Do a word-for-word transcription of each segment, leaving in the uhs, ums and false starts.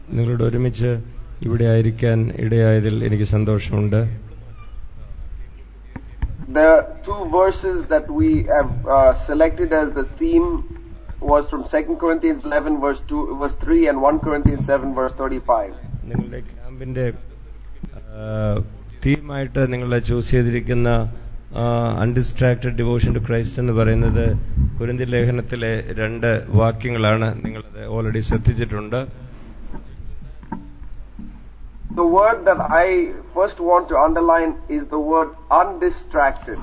നിങ്ങളോട് ഒരുമിച്ച് ഇവിടെ ആയിരിക്കാൻ ഇടയായതിൽ എനിക്ക് സന്തോഷമുണ്ട്. The two verses that we have uh, selected as the theme was from Second Corinthians eleven verse two, verse three and First Corinthians seven verse thirty-five. നിങ്ങളുടെ ക്യാമ്പിന്റെ തീമായിട്ട് നിങ്ങളെ ചൂസ് ചെയ്തിരിക്കുന്ന അൺഡിസ്ട്രാക്റ്റഡ് ഡിവോഷൻ ടു ക്രൈസ്റ്റ് എന്ന് പറയുന്നത് കൊരിന്ത്യർ ലേഖനത്തിലെ രണ്ട് വാക്യങ്ങളാണ്. നിങ്ങളത് already ശ്രദ്ധിച്ചിട്ടുണ്ട്. The word that I first want to underline is the word undistracted.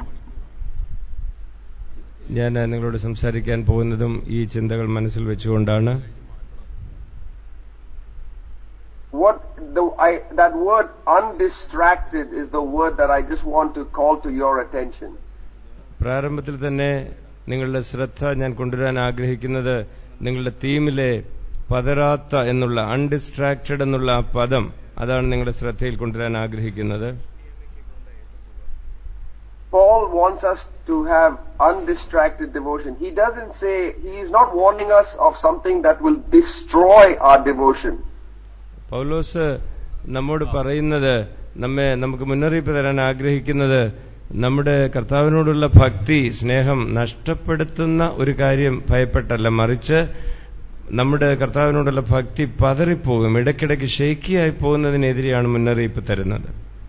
ഞാൻ നിങ്ങളോട് സംസാരിക്കാൻ പോകുന്നതും ഈ ചിന്തകൾ മനസ്സിൽ വെച്ചുകൊണ്ടാണ്. What the I, that word undistracted is the word that I just want to call to your attention. പ്രാരംഭത്തിൽ തന്നെ നിങ്ങളുടെ ശ്രദ്ധ ഞാൻ കൊണ്ടുവരാൻ ആഗ്രഹിക്കുന്നത് നിങ്ങളുടെ തീമിലെ പതരാത്ത എന്നുള്ള അൺഡിസ്ട്രാക്റ്റഡ് എന്നുള്ള ആ പദം, അതാണ് നിങ്ങളുടെ ശ്രദ്ധയിൽ കൊണ്ടുവരാൻ ആഗ്രഹിക്കുന്നത്. Paul wants us to have undistracted devotion. He doesn't say, he is not warning us of something that will destroy our devotion. പൗലോസ് നമ്മോട് പറയുന്നത്, നമ്മെ നമുക്ക് മുന്നറിയിപ്പ് തരാൻ ആഗ്രഹിക്കുന്നത് നമ്മുടെ കർത്താവിനോടുള്ള ഭക്തി, സ്നേഹം നഷ്ടപ്പെടുത്തുന്ന ഒരു കാര്യം ഭയപ്പെട്ടല്ല, മറിച്ച് നമ്മുടെ കർത്താവിനോടുള്ള ഭക്തി പതറിപ്പോകും, ഇടയ്ക്കിടയ്ക്ക് ഷേക്കിയായി പോകുന്നതിനെതിരെയാണ് മുന്നറിയിപ്പ് തരുന്നത്.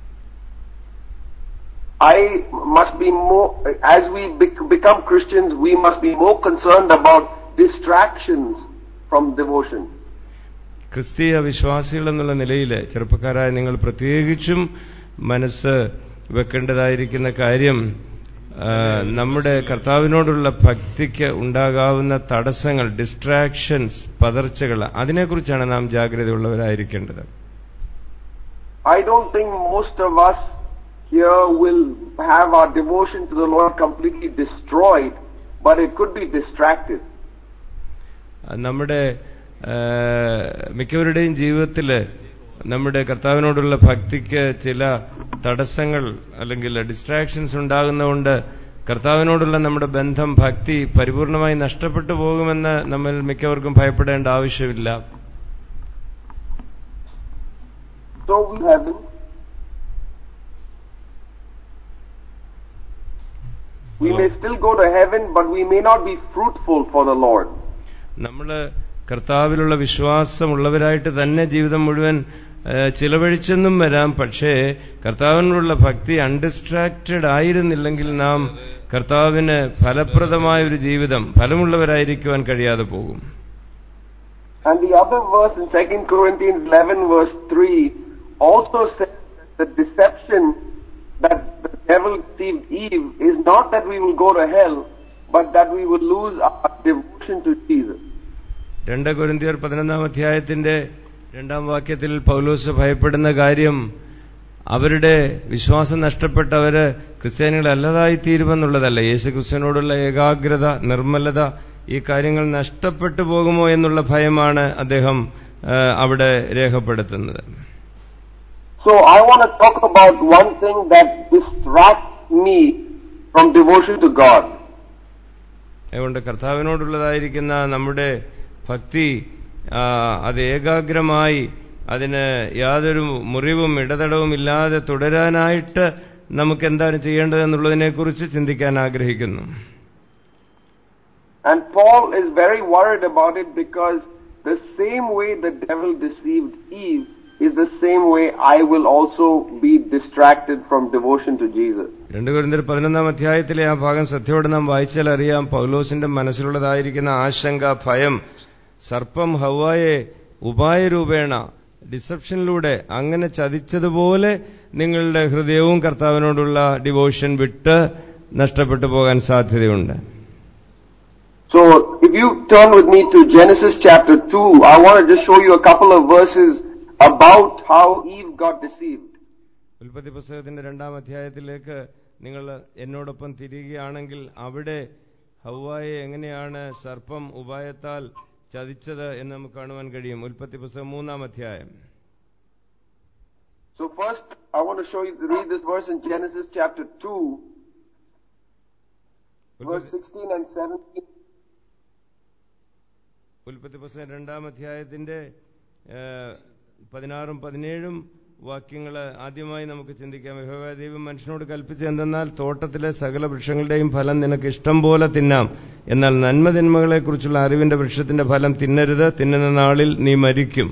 I must be more, as we become Christians, we must be more concerned about distractions from devotion. ക്രിസ്തീയ വിശ്വാസികൾ എന്നുള്ള നിലയിൽ ചെറുപ്പക്കാരായ നിങ്ങൾ പ്രത്യേകിച്ചും മനസ്സ് വെക്കേണ്ടതായിരിക്കുന്ന കാര്യം നമ്മുടെ കർത്താവിനോടുള്ള ഭക്തിക്ക് ഉണ്ടാകാവുന്ന തടസ്സങ്ങൾ, ഡിസ്ട്രാക്ഷൻസ്, പതർച്ചകൾ, അതിനെക്കുറിച്ചാണ് നാം ജാഗ്രതയുള്ളവരായിരിക്കേണ്ടത്. I don't think most of us here will have our devotion to the Lord completely destroyed, but it could be distracted. നമ്മുടെ മിക്കവരുടെയും ജീവിതത്തിൽ നമ്മുടെ കർത്താവിനോടുള്ള ഭക്തിക്ക് ചില തടസ്സങ്ങൾ അല്ലെങ്കിൽ ഡിസ്ട്രാക്ഷൻസ് ഉണ്ടാകുന്നതുകൊണ്ട് കർത്താവിനോടുള്ള നമ്മുടെ ബന്ധം, ഭക്തി പരിപൂർണമായി നഷ്ടപ്പെട്ടു പോകുമെന്ന് നമ്മൾ മിക്കവർക്കും ഭയപ്പെടേണ്ട ആവശ്യമില്ല. So we have we may still go to heaven, but we may not be fruitful for the Lord. നമ്മള് കർത്താവിലുള്ള വിശ്വാസമുള്ളവരായിട്ട് തന്നെ ജീവിതം മുഴുവൻ ചിലവഴിച്ചെന്നും വരാം. പക്ഷേ കർത്താവിനുള്ള ഭക്തി അൺഡിസ്ട്രാക്റ്റഡ് ആയിരുന്നില്ലെങ്കിൽ നാം കർത്താവിന് ഫലപ്രദമായ ഒരു ജീവിതം, ഫലമുള്ളവരായിരിക്കുവാൻ കഴിയാതെ പോകും. And the other verse in Second Corinthians eleven verse three also says that the deception that the devil deceived Eve is not that we will go to hell, but that we will lose our devotion to Jesus. രണ്ട് കൊരിന്ത്യർ പതിനൊന്നാം അധ്യായത്തിന്റെ രണ്ടാം വാക്യത്തിൽ പൗലോസ് ഭയപ്പെടുന്ന കാര്യം അവരുടെ വിശ്വാസം നഷ്ടപ്പെട്ടവര് ക്രിസ്ത്യാനികളല്ലതായി തീരുമെന്നുള്ളതല്ല. യേശുക്രിസ്തുവിനോടുള്ള ഏകാഗ്രത, നിർമ്മലത, ഈ കാര്യങ്ങൾ നഷ്ടപ്പെട്ടു പോകുമോ എന്നുള്ള ഭയമാണ് അദ്ദേഹം അവിടെ രേഖപ്പെടുത്തുന്നത്. So I want to talk about one thing that distracts me from devotion to God. അതുകൊണ്ട് കർത്താവിനോടുള്ളതായിരിക്കുന്ന നമ്മുടെ ഭക്തി അത് ഏകാഗ്രമായി അതിന് യാതൊരു മുറിവും ഇടതടവും ഇല്ലാതെ തുടരാനായിട്ട് നമുക്ക് എന്താണ് ചെയ്യേണ്ടതെന്നുള്ളതിനെക്കുറിച്ച് ചിന്തിക്കാൻ ആഗ്രഹിക്കുന്നു. And Paul is very worried about it because the same way the devil deceived Eve is the same way I will also be distracted from devotion to Jesus. രണ്ട് കൊരിന്ത്യർ പതിനൊന്നാം അധ്യായത്തിലെ ആ ഭാഗം ശ്രദ്ധയോടെ നാം വായിച്ചാൽ അറിയാം പൗലോസിന്റെ മനസ്സിലുള്ളതായിരിക്കുന്ന ആശങ്ക, ഭയം. സർപ്പം ഹവ്വായെ ഉപായരൂപേണ, ഡിസപ്ഷനിലൂടെ അങ്ങനെ ചതിച്ചതുപോലെ നിങ്ങളുടെ ഹൃദയവും കർത്താവിനോടുള്ള ഡിവോഷൻ വിട്ട് നഷ്ടപ്പെട്ടു പോകാൻ സാധ്യതയുണ്ട്. So if you turn with me to Genesis chapter two, I want to just show you a couple of verses about how Eve got deceived. ഉൽപ്പത്തി പുസ്തകത്തിന്റെ രണ്ടാം അധ്യായത്തിലേക്ക് നിങ്ങൾ എന്നോടൊപ്പം തിരിയുകയാണെങ്കിൽ അവിടെ ഹവ്വായെ എങ്ങനെയാണ് സർപ്പം ഉപായത്താൽ ചതിച്ചത് എന്ന് നമുക്ക് കാണുവാൻ കഴിയും. ഉൽപ്പത്തി പുസ്തകം മൂന്നാം അധ്യായം. So first I want to show you, read this verse in Genesis chapter two, verse sixteen and seventeen. ഉൽപ്പത്തി പുസ്തകം രണ്ടാം അധ്യായത്തിന്റെ പതിനാറും പതിനേഴും വാക്യങ്ങൾ ആദ്യമായി നമുക്ക് ചിന്തിക്കാം. യഹോവ ദൈവം മനുഷ്യനോട് കൽപ്പിച്ചത് എന്തെന്നാൽ, തോട്ടത്തിലെ സകല വൃക്ഷങ്ങളുടെയും ഫലം നിനക്ക് ഇഷ്ടം പോലെ തിന്നാം, എന്നാൽ നന്മതിന്മകളെക്കുറിച്ചുള്ള അറിവിന്റെ വൃക്ഷത്തിന്റെ ഫലം തിന്നരുത്, തിന്നുന്ന നാളിൽ നീ മരിക്കും.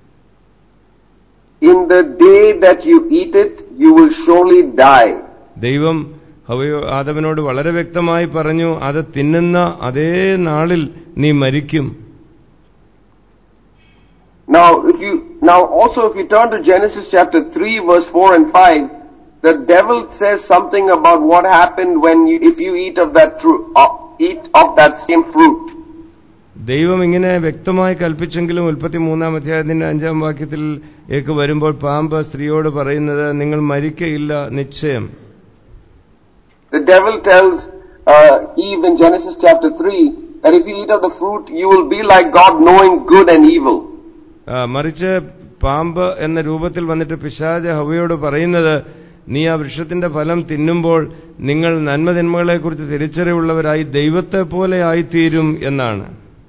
In the day that you eat it, you will surely die. ദൈവം ഹവ്വയോ ആദമിനോട് വളരെ വ്യക്തമായി പറഞ്ഞു, അത് തിന്നുന്ന അതേ നാളിൽ നീ മരിക്കും. Now, if you now also if you turn to Genesis chapter three, verse four and five, the devil says something about what happened when you, if you eat of that fruit, uh, eat of that same fruit. ദൈവം ഇങ്ങനെ വ്യക്തമായി കൽപ്പിച്ചെങ്കിലും ഉൽപ്പത്തി മൂന്നാം അധ്യായത്തിന്റെ അഞ്ചാം വാക്യത്തിലേക്ക് വരുമ്പോൾ പാമ്പ് സ്ത്രീയോട് പറയുന്നത്, നിങ്ങൾ മരിക്കയില്ല നിശ്ചയം. The devil tells uh, Eve in Genesis chapter three that if you eat of the fruit, you will be like God, knowing good and evil. മറിച്ച് പാമ്പ് എന്ന രൂപത്തിൽ വന്നിട്ട് പിശാച് ഹവ്വയോട് പറയുന്നത്, നീ ആ വൃക്ഷത്തിന്റെ ഫലം തിന്നുമ്പോൾ നിങ്ങൾ നന്മതിന്മകളെക്കുറിച്ച് തിരിച്ചറിവുള്ളവരായി ദൈവത്തെ പോലെ ആയിത്തീരും എന്നാണ്.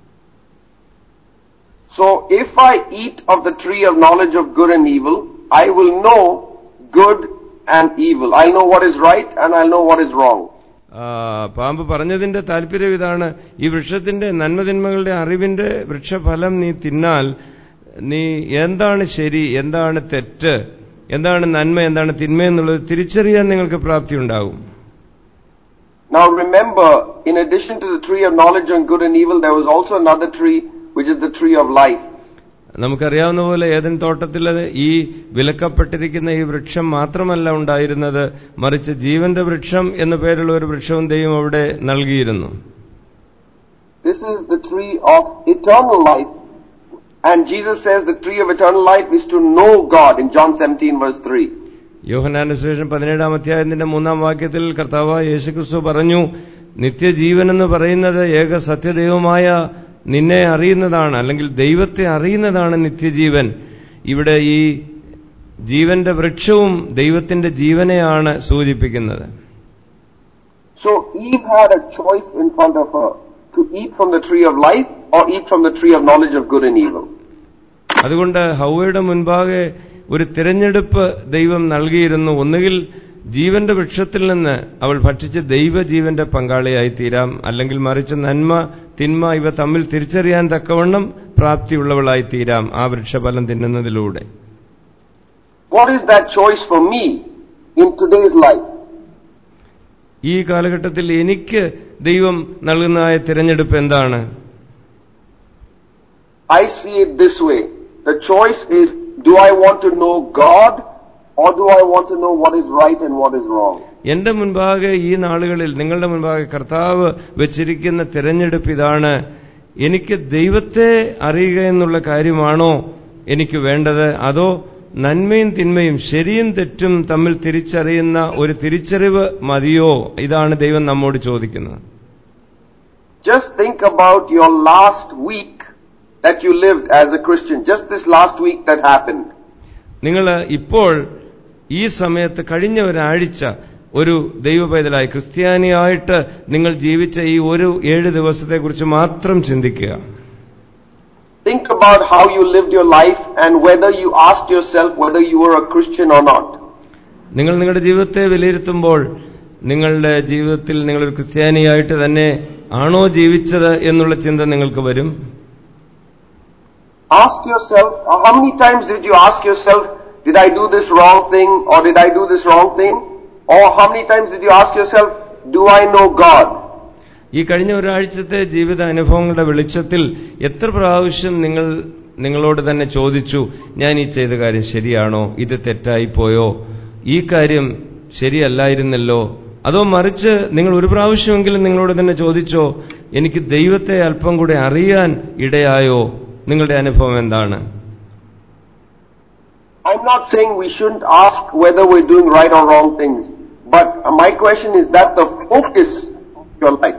So if I eat of the tree of knowledge of good and evil, I will know good and evil. I'll know what is right and I'll know what is wrong. പാമ്പ് പറഞ്ഞതിന്റെ താല്പര്യം ഇതാണ്, ഈ വൃക്ഷത്തിന്റെ നന്മതിന്മകളുടെ അറിവിന്റെ വൃക്ഷഫലം നീ തിന്നാൽ നീ എന്താണ് ശരി, എന്താണ് തെറ്റ്, എന്താണ് നന്മ, എന്താണ് തിന്മ എന്നുള്ളത് തിരിച്ചറിയാൻ നിങ്ങൾക്ക് പ്രാപ്തി ഉണ്ടാകും. Now remember, in addition to the tree of knowledge of good and evil, there was also another tree, which is the tree of life. നമുക്കറിയാവുന്ന പോലെ ഏദൻ തോട്ടത്തിൽ ഈ വിലക്കപ്പെട്ടിരിക്കുന്ന ഈ വൃക്ഷം മാത്രമല്ല ഉണ്ടായിരുന്നത്, മറിച്ച് ജീവന്റെ വൃക്ഷം എന്നു പേരുള്ള ഒരു വൃക്ഷവും ദൈവം അവിടെ നൽകിയിരുന്നു. This is the tree of eternal life, and Jesus says the tree of eternal life is to know God in John seventeen verse three. യോഹന്നാന്റെ സുവിശേഷം പതിനേഴാം അധ്യായത്തിന്റെ മൂന്നാം വാക്യത്തിൽ കർത്താവായ യേശുക്രിസ്തു പറഞ്ഞു, നിത്യജീവൻ എന്ന് പറയുന്നത് ഏക സത്യദൈവമായ നിന്നെ അറിയുന്നതാണ്, അല്ലെങ്കിൽ ദൈവത്തെ അറിയുന്നതാണ് നിത്യജീവൻ. ഇവിടെ ഈ ജീവന്റെ വൃക്ഷവും ദൈവത്തിന്റെ ജീവനെയാണ് സൂചിപ്പിക്കുന്നത്. So Eve had a choice in front of her, to eat from the tree of life or eat from the tree of knowledge of good and evil. അതുകൊണ്ട് ഹവ്വയുടെ മുൻപാകെ ഒരു തിരഞ്ഞെടുപ്പ് ദൈവം നൽകിയിരുന്നു. ഒന്നുകിൽ ജീവന്റെ വൃക്ഷത്തിൽ നിന്ന് അവൾ ഭക്ഷിച്ച് ദൈവജീവന്റെ പങ്കാളിയായി തീരാം, അല്ലെങ്കിൽ മറിച്ച് നന്മ തിന്മ ഇവ തമ്മിൽ തിരിച്ചറിയാൻ തക്കവണ്ണം പ്രാപ്തിയുള്ളവളായി തീരാം ആ വൃക്ഷഫലം തിന്നുന്നതിലൂടെ. What is that choice for me in today's life? ഈ കാലഘട്ടത്തിൽ എനിക്ക് ദൈവം നൽകുന്നതായ തിരഞ്ഞെടുപ്പ് എന്താണ്? I see it this way. The choice is, do I want to know God or do I want to know what is right and what is wrong? എന്റെ മുൻപാകെ ഈ നാളുകളിൽ നിങ്ങളുടെ മുൻപാകെ കർത്താവ് വെച്ചിരിക്കുന്ന തിരഞ്ഞെടുപ്പ് ഇതാണ്, എനിക്ക് ദൈവത്തെ അറിയുക എന്നുള്ള കാര്യമാണോ എനിക്ക് വേണ്ടത്, അതോ നന്മയും തിന്മയും ശരിയും തെറ്റും തമ്മിൽ തിരിച്ചറിയുന്ന ഒരു തിരിച്ചറിവ് മതിയോ? ഇതാണ് ദൈവം നമ്മോട് ചോദിക്കുന്നത്. Just think about your last week that you lived as a Christian, just this last week that happened. നിങ്ങൾ ഇപ്പോൾ ഈ സമയത്ത് കഴിഞ്ഞ ഒരാഴ്ച ഒരു ദൈവപൈതലായി ക്രിസ്ത്യാനിയായിട്ട് നിങ്ങൾ ജീവിച്ച ഈ ഒരു ഏഴ് ദിവസത്തെക്കുറിച്ച് മാത്രം ചിന്തിക്കുക. Think about how you lived your life and whether you asked yourself whether you were a Christian or not. നിങ്ങൾ നിങ്ങളുടെ ജീവിതത്തെ വിലയിരുത്തുമ്പോൾ നിങ്ങളുടെ ജീവിതത്തിൽ നിങ്ങളൊരു ക്രിസ്ത്യാനിയായിട്ട് തന്നെ ആണോ ജീവിച്ചത് എന്നുള്ള ചിന്ത നിങ്ങൾക്ക് വരും. Ask yourself, how many times did you ask yourself, did I do this wrong thing or did I do this wrong thing? Or how many times did you ask yourself, do I know God? ഈ കഴിഞ്ഞ ഒരാഴ്ചത്തെ ജീവിത അനുഭവങ്ങളുടെ വെളിച്ചത്തിൽ എത്ര പ്രാവശ്യം നിങ്ങൾ നിങ്ങളോട് തന്നെ ചോദിച്ചു, ഞാൻ ഈ ചെയ്ത കാര്യം ശരിയാണോ, ഇത് തെറ്റായിപ്പോയോ, ഈ കാര്യം ശരിയല്ലായിരുന്നല്ലോ, അതോ മറിച്ച് നിങ്ങൾ ഒരു പ്രാവശ്യമെങ്കിലും നിങ്ങളോട് തന്നെ ചോദിച്ചോ, എനിക്ക് ദൈവത്തെ അല്പം കൂടെ അറിയാൻ ഇടയായോ? നിങ്ങളുടെ അനുഭവം എന്താണ്? I'm not saying we shouldn't ask whether we're doing right or wrong things, but my question is that the focus of your life.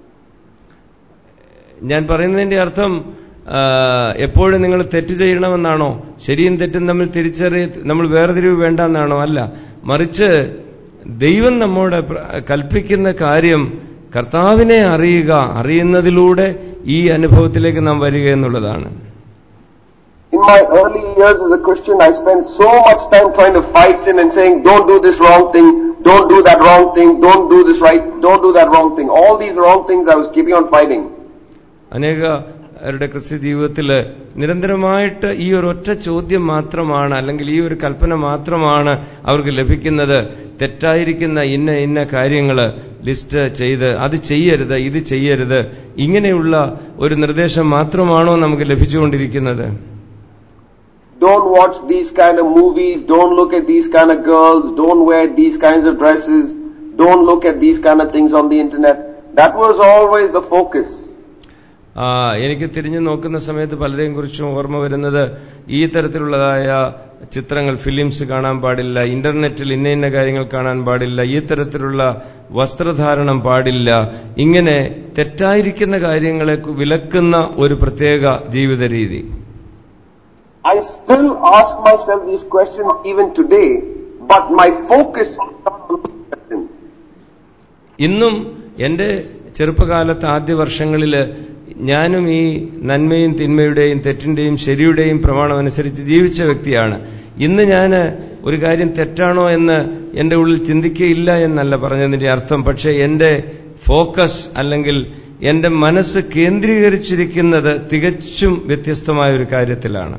ഞാൻ പറയുന്നതിന്റെ അർത്ഥം എപ്പോഴും നിങ്ങൾ തെറ്റ് ചെയ്യണമെന്നാണോ, ശരിയും തെറ്റും തമ്മിൽ തിരിച്ചറിയ നമ്മൾ വേർതിരിവ് വേണ്ടെന്നാണോ? അല്ല, മറിച്ച് ദൈവം നമ്മോട് കൽപ്പിക്കുന്ന കാര്യം കർത്താവിനെ അറിയുക, അറിയുന്നതിലൂടെ ഈ അനുഭവത്തിലേക്ക് നാം വരിക എന്നുള്ളതാണ്. In my early years as a Christian, I spent so much time trying to fight sin and saying, don't do this wrong thing, don't do that wrong thing, don't do this right, don't do that wrong thing. All these wrong things I was keeping on fighting. അനേക അവരുടെ ക്രിസ്ത്യ ജീവിതത്തിൽ നിരന്തരമായിട്ട് ഈ ഒരു ഒറ്റ ചോദ്യം മാത്രമാണ്, അല്ലെങ്കിൽ ഈ ഒരു കൽപ്പന മാത്രമാണ് അവർക്ക് ലഭിക്കുന്നത്. തെറ്റായിരിക്കുന്ന ഇന്ന ഇന്ന കാര്യങ്ങൾ ലിസ്റ്റ് ചെയ്ത് അത് ചെയ്യരുത്, ഇത് ചെയ്യരുത്, ഇങ്ങനെയുള്ള ഒരു നിർദ്ദേശം മാത്രമാണോ നമുക്ക് ലഭിച്ചുകൊണ്ടിരിക്കുന്നത്? Don't watch these kind of movies, don't look at these kind of girls, don't wear these kinds of dresses, don't look at these kind of things on the internet. That was always the focus. ആ എനിക്ക് തിരിഞ്ഞു നോക്കുന്ന സമയത്ത് പലരെയും കുറിച്ചും ഓർമ്മ വരുന്നത്, ഈ തരത്തിലുള്ളതായ ചിത്രങ്ങൾ, ഫിലിംസ് കാണാൻ പാടില്ല, ഇന്റർനെറ്റിൽ ഇന്ന ഇന്ന കാര്യങ്ങൾ കാണാൻ പാടില്ല, ഈ തരത്തിലുള്ള വസ്ത്രധാരണം പാടില്ല, ഇങ്ങനെ തെറ്റായിരിക്കുന്ന കാര്യങ്ങളെ വിലക്കുന്ന ഒരു പ്രത്യേക ജീവിത രീതി. I still ask myself these questions even today, but my focus is not on the question. ഇന്നും എന്റെ ചെറുപ്പകാലത്ത് ആദ്യ വർഷങ്ങളില് ഞാനും ഈ നന്മയും തിന്മയുടെയും തെറ്റിന്റെയും ശരിയുടെയും പ്രമാണം അനുസരിച്ച് ജീവിച്ച വ്യക്തിയാണ്. ഇന്ന് ഞാൻ ഒരു കാര്യം തെറ്റാണോ എന്ന് എന്റെ ഉള്ളിൽ ചിന്തിക്കുകയില്ല എന്നല്ല പറഞ്ഞതിന്റെ അർത്ഥം. പക്ഷേ എന്റെ ഫോക്കസ് അല്ലെങ്കിൽ എന്റെ മനസ്സ് കേന്ദ്രീകരിച്ചിരിക്കുന്നത് തികച്ചും വ്യത്യസ്തമായ ഒരു കാര്യത്തിലാണ്.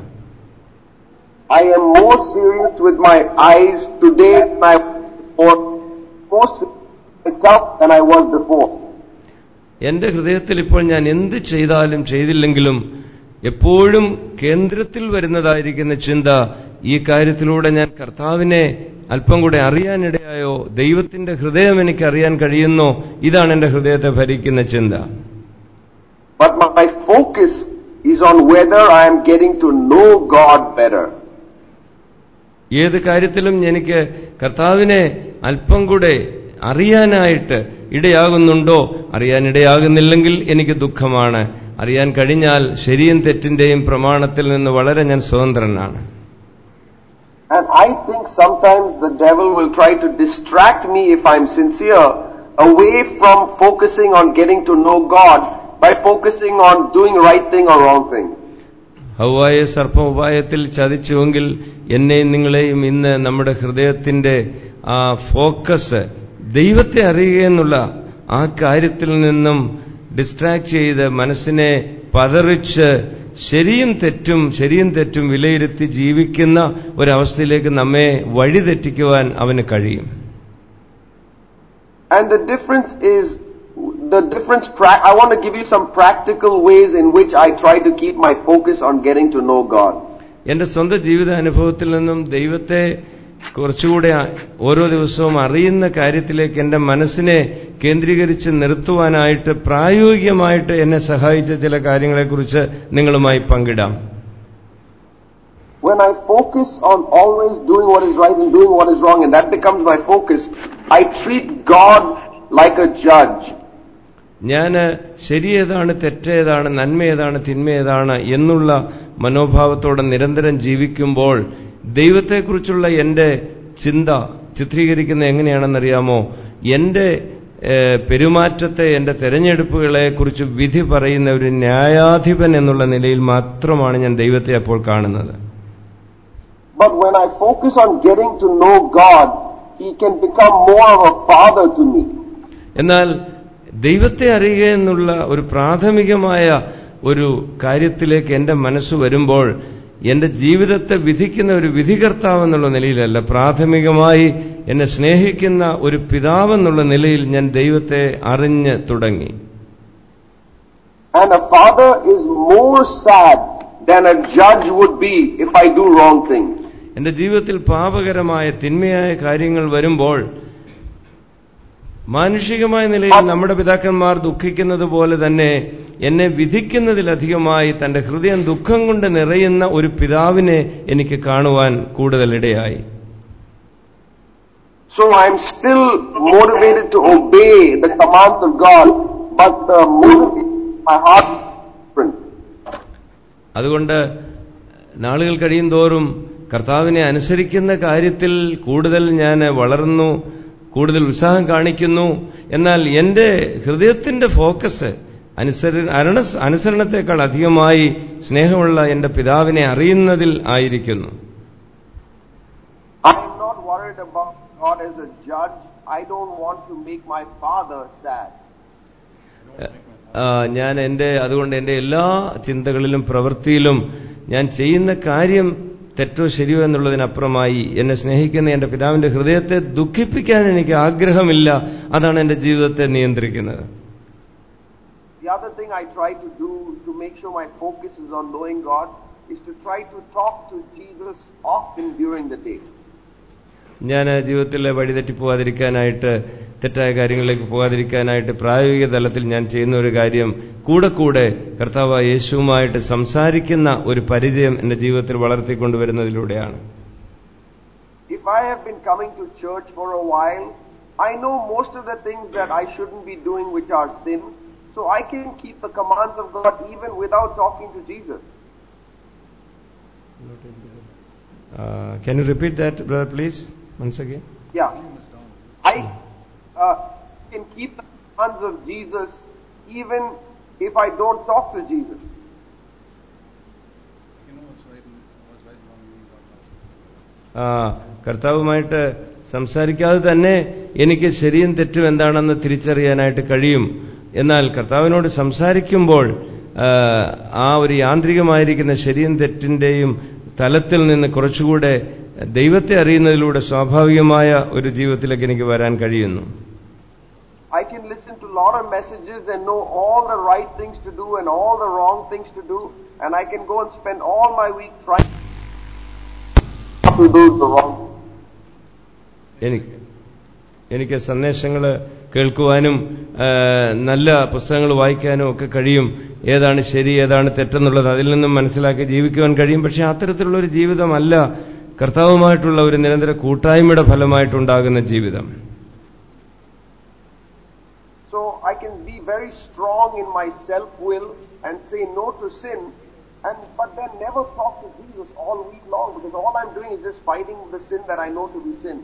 I am more serious with my eyes today than I was more serious than I was before. എന്റെ ഹൃദയത്തിൽ ഇപ്പോൾ ഞാൻ എന്ത് ചെയ്താലും ചെയ്തില്ലെങ്കിലും എപ്പോഴും കേന്ദ്രത്തിൽ വരുന്നതായിരിക്കുന്ന ചിന്ത, ഈ കാര്യത്തിലൂടെ ഞാൻ കർത്താവിനെ അല്പം കൂടെ അറിയാനിടയായോ, ദൈവത്തിന്റെ ഹൃദയം എനിക്ക് അറിയാൻ കഴിയുന്നോ, ഇതാണ് എന്റെ ഹൃദയത്തെ ഭരിക്കുന്ന ചിന്ത. But my focus is on whether I am getting to know God better. ഏത് കാര്യത്തിലും എനിക്ക് കർത്താവിനെ അല്പം കൂടെ അറിയാനായിട്ട് ഇടയാകുന്നുണ്ടോ, അറിയാനിടയാകുന്നില്ലെങ്കിൽ എനിക്ക് ദുഃഖമാണ്. അറിയാൻ കഴിഞ്ഞാൽ ശരിയും തെറ്റിന്റെയും പ്രമാണത്തിൽ നിന്ന് വളരെ ഞാൻ സ്വതന്ത്രനാണ്. And I think sometimes the devil will try to distract me, if I'm sincere, away from focusing on getting to know God by focusing on doing right thing or wrong thing. ഹവ്വായെ സർപ്പം ഉപായത്തിൽ ചതിച്ചുവെങ്കിൽ എന്നെയും നിങ്ങളെയും ഇന്ന് നമ്മുടെ ഹൃദയത്തിന്റെ ആ focus ദൈവത്തെ അറിയുക എന്നുള്ള ആ കാര്യത്തിൽ നിന്നും ഡിസ്ട്രാക്ട് ചെയ്ത് മനസ്സിനെ പതറിച്ച് ശരിയും തെറ്റും ശരിയും തെറ്റും വിലയിരുത്തി ജീവിക്കുന്ന ഒരവസ്ഥയിലേക്ക് നമ്മെ വഴിതെറ്റിക്കുവാൻ അവന് കഴിയും. And the difference is the difference. I want to give you some practical ways in which I try to keep my focus on getting to know God. എന്റെ സ്വന്തം ജീവിത അനുഭവത്തിൽ നിന്നും ദൈവത്തെ കുറച്ചുകൂടെ ഓരോ ദിവസവും അറിയുന്ന കാര്യത്തിലേക്ക് എന്റെ മനസ്സിനെ കേന്ദ്രീകരിച്ച് നിർത്തുവാനായിട്ട് പ്രായോഗികമായിട്ട് എന്നെ സഹായിച്ച ചില കാര്യങ്ങളെക്കുറിച്ച് നിങ്ങളുമായി പങ്കിടാം. When I focus on always doing what is right and doing what is wrong, and that becomes my focus, I treat God like a judge. ഞാൻ ശരിയേതാണ് തെറ്റേതാണ് നന്മയേതാണ് തിന്മയേതാണ് എന്നുള്ള മനോഭാവത്തോടെ നിരന്തരം ജീവിക്കുമ്പോൾ ദൈവത്തെക്കുറിച്ചുള്ള എന്റെ ചിന്ത ചിത്രീകരിക്കുന്നത് എങ്ങനെയാണെന്നറിയാമോ? എന്റെ പെരുമാറ്റത്തെ, എന്റെ തെരഞ്ഞെടുപ്പുകളെ കുറിച്ച് വിധി പറയുന്ന ഒരു ന്യായാധിപൻ എന്നുള്ള നിലയിൽ മാത്രമാണ് ഞാൻ ദൈവത്തെ അപ്പോൾ കാണുന്നത്. But when I focus on getting to know God, He can become more of a father to me. എന്നാൽ ദൈവത്തെ അറിയുക എന്നുള്ള ഒരു പ്രാഥമികമായ ഒരു കാര്യത്തിലേക്ക് എന്റെ മനസ്സ് വരുമ്പോൾ എന്റെ ജീവിതത്തെ വിധിക്കുന്ന ഒരു വിധികർത്താവ് എന്നുള്ള നിലയിലല്ല, പ്രാഥമികമായി എന്നെ സ്നേഹിക്കുന്ന ഒരു പിതാവെന്നുള്ള നിലയിൽ ഞാൻ ദൈവത്തെ അറിഞ്ഞ് തുടങ്ങി. And a father is more sad than a judge would be if I do wrong things. എന്റെ ജീവിതത്തിൽ പാപകരമായ തിന്മയായ കാര്യങ്ങൾ വരുമ്പോൾ മാനുഷികമായ നിലയിൽ നമ്മുടെ പിതാക്കന്മാർ ദുഃഖിക്കുന്നത് പോലെ തന്നെ എന്നെ വിധിക്കുന്നതിലധികമായി തന്റെ ഹൃദയം ദുഃഖം കൊണ്ട് നിറയുന്ന ഒരു പിതാവിനെ എനിക്ക് കാണുവാൻ കൂടുതൽ ഇടയായി. So I'm still motivated to obey the commands of God, but the motivation of my heart is different. അതുകൊണ്ട് നാളുകൾ കഴിയും തോറും കർത്താവിനെ അനുസരിക്കുന്ന കാര്യത്തിൽ കൂടുതൽ ഞാൻ വളർന്നു, കൂടുതൽ ഉത്സാഹം കാണിക്കുന്നു. എന്നാൽ എന്റെ ഹൃദയത്തിന്റെ ഫോക്കസ് അനുസരണ അനുസരണത്തെക്കാൾ അധികമായി സ്നേഹമുള്ള എന്റെ പിതാവിനെ അറിയുന്നതിൽ ആയിരിക്കുന്നു. I am not worried about God as a judge. I don't want to make my father sad. ഞാൻ എന്റെ അതുകൊണ്ട് എന്റെ എല്ലാ ചിന്തകളിലും പ്രവൃത്തിയിലും ഞാൻ ചെയ്യുന്ന കാര്യം തെറ്റോ ശരിയോ എന്നുള്ളതിനപ്പുറമായി എന്നെ സ്നേഹിക്കുന്ന എന്റെ പിതാവിന്റെ ഹൃദയത്തെ ദുഃഖിപ്പിക്കാൻ എനിക്ക് ആഗ്രഹമില്ല. അതാണ് എന്റെ ജീവിതത്തെ നിയന്ത്രിക്കുന്നത്. The other thing I try to do to make sure my focus is on knowing God is to try to talk to Jesus often during the day. ഞാൻ ജീവിതത്തിലെ വഴിതെറ്റി പോകാതിരിക്കാനായിട്ട്, തെറ്റായ കാര്യങ്ങളിലേക്ക് പോകാതിരിക്കാനായിട്ട് പ്രായോഗിക തലത്തിൽ ഞാൻ ചെയ്യുന്ന ഒരു കാര്യം കൂടെ കൂടെ കർത്താവായ യേശുവുമായിട്ട് സംസാരിക്കുന്ന ഒരു പരിചയം എന്റെ ജീവിതത്തിൽ വളർത്തിക്കൊണ്ടുവരുന്നതിലൂടെയാണ്. If I have been coming to church for a while, I know most of the things that I shouldn't be doing which are sin, so I can keep the commands of God even without talking to Jesus. Uh, can you repeat that, brother, please, once again? Yeah. I uh, can keep the commands of Jesus even if I don't talk to Jesus. You know what's right and what's right and wrong in God. ആ കർത്താവുമായിട്ട് സംസാരിക്കാതെ തന്നെ എനിക്ക് ശരിയും തെറ്റും എന്താണെന്ന് തിരിച്ചറിയാനായിട്ട് കഴിയും. എന്നാൽ കർത്താവിനോട് സംസാരിക്കുമ്പോൾ ആ ഒരു യാന്ത്രികമായിരിക്കുന്ന ശരിയും തെറ്റിന്റെയും തലത്തിൽ നിന്ന് കുറച്ചുകൂടെ ദൈവത്തെ അറിയുന്നതിലൂടെ സ്വാഭാവികമായ ഒരു ജീവിതത്തിലേക്ക് എനിക്ക് വരാൻ കഴിയുന്നു. I can listen to a lot of messages and know all the right things to do and all the wrong things to do, and I can go and spend all my week trying to do the wrong. എനിക്ക് എനിക്ക് സന്ദേശങ്ങൾ കേൾക്കുവാനും നല്ല പുസ്തകങ്ങൾ വായിക്കാനും ഒക്കെ കഴിയും. ഏതാണ് ശരി ഏതാണ് തെറ്റെന്നുള്ളത് അതിൽ നിന്നും മനസ്സിലാക്കി ജീവിക്കുവാൻ കഴിയും. പക്ഷെ അത്തരത്തിലുള്ള ഒരു ജീവിതമല്ല കർത്താവുമായിട്ടുള്ള ഒരു നിരന്തര കൂട്ടായ്മയുടെ ഫലമായിട്ടുണ്ടാകുന്ന ജീവിതം. So I can be very strong in my self-will and say no to sin, and but then never talk to Jesus all week long, because all I'm doing is just fighting the sin that I know to be sin.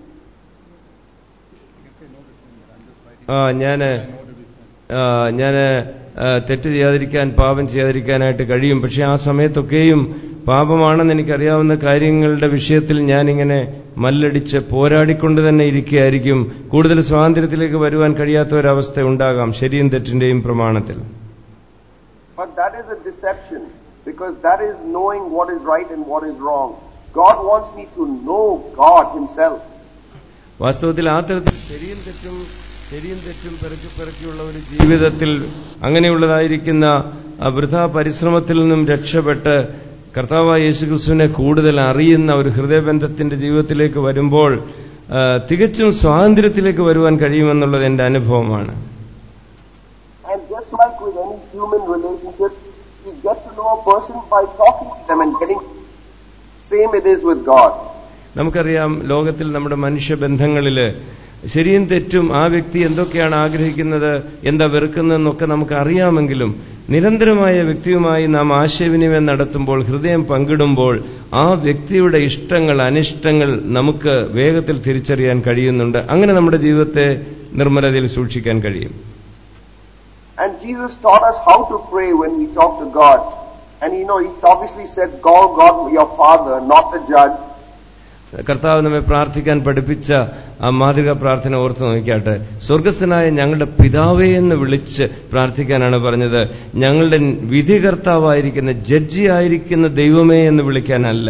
ആ ഞാന് ഞാന് തെറ്റ് ചെയ്യാതിരിക്കാൻ, പാപം ചെയ്യാതിരിക്കാനായിട്ട് കഴിയും. പക്ഷെ ആ സമയത്തൊക്കെയും പാപമാണെന്ന് എനിക്കറിയാവുന്ന കാര്യങ്ങളുടെ വിഷയത്തിൽ ഞാനിങ്ങനെ മല്ലടിച്ച് പോരാടിക്കൊണ്ട് തന്നെ ഇരിക്കുകയായിരിക്കും. കൂടുതൽ സ്വാതന്ത്ര്യത്തിലേക്ക് വരുവാൻ കഴിയാത്ത ഒരവസ്ഥ ഉണ്ടാകാം ശരിയും തെറ്റിന്റെയും പ്രമാണത്തിൽ. But that is a deception, because that is knowing what is right and what is wrong. God wants me to know God himself. വാസ്തവത്തിൽ ആ തരത്തിൽ ശരിയും തെറ്റും ശരിയും തെറ്റും പെറുക്കി പെറുക്കിയുള്ള ഒരു ജീവിതത്തിൽ അങ്ങനെയുള്ളതായിരിക്കുന്ന വൃഥാ പരിശ്രമത്തിൽ നിന്നും രക്ഷപ്പെട്ട് കർത്താവായ യേശുക്രിസ്തുവിനെ കൂടുതൽ അറിയുന്ന ഒരു ഹൃദയബന്ധത്തിന്റെ ജീവിതത്തിലേക്ക് വരുമ്പോൾ തികച്ചും സ്വാതന്ത്ര്യത്തിലേക്ക് വരുവാൻ കഴിയുമെന്നുള്ളത് എന്റെ അനുഭവമാണ്. And just like with any human relationship, you get to know a person by talking to them and getting. Same it is with God. നമുക്കറിയാം ലോകത്തിൽ നമ്മുടെ മനുഷ്യബന്ധങ്ങളില് ശരിയും തെറ്റും ആ വ്യക്തി എന്തൊക്കെയാണ് ആഗ്രഹിക്കുന്നത്, എന്താ വെറുക്കുന്നതെന്നൊക്കെ നമുക്ക് അറിയാമെങ്കിലും നിരന്തരമായ വ്യക്തിയുമായി നാം ആശയവിനിമയം നടത്തുമ്പോൾ, ഹൃദയം പങ്കിടുമ്പോൾ ആ വ്യക്തിയുടെ ഇഷ്ടങ്ങൾ അനിഷ്ടങ്ങൾ നമുക്ക് വേഗത്തിൽ തിരിച്ചറിയാൻ കഴിയുന്നുണ്ട്. അങ്ങനെ നമ്മുടെ ജീവിതത്തെ നിർമ്മലതയിൽ സൂക്ഷിക്കാൻ കഴിയും. And Jesus taught us how to pray when we talk to God. And you know, he obviously said, "God, God, your Father, not the judge." കർത്താവ് നമ്മെ പ്രാർത്ഥിക്കാൻ പഠിപ്പിച്ച ആ മാതൃകാ പ്രാർത്ഥന ഓർത്ത് നോക്കിയാട്ടെ. സ്വർഗസ്ഥനായ ഞങ്ങളുടെ പിതാവേ എന്ന് വിളിച്ച് പ്രാർത്ഥിക്കാനാണ് പറഞ്ഞത്. ഞങ്ങളുടെ വിധികർത്താവായിരിക്കുന്ന, ജഡ്ജിയായിരിക്കുന്ന ദൈവമേ എന്ന് വിളിക്കാനല്ല.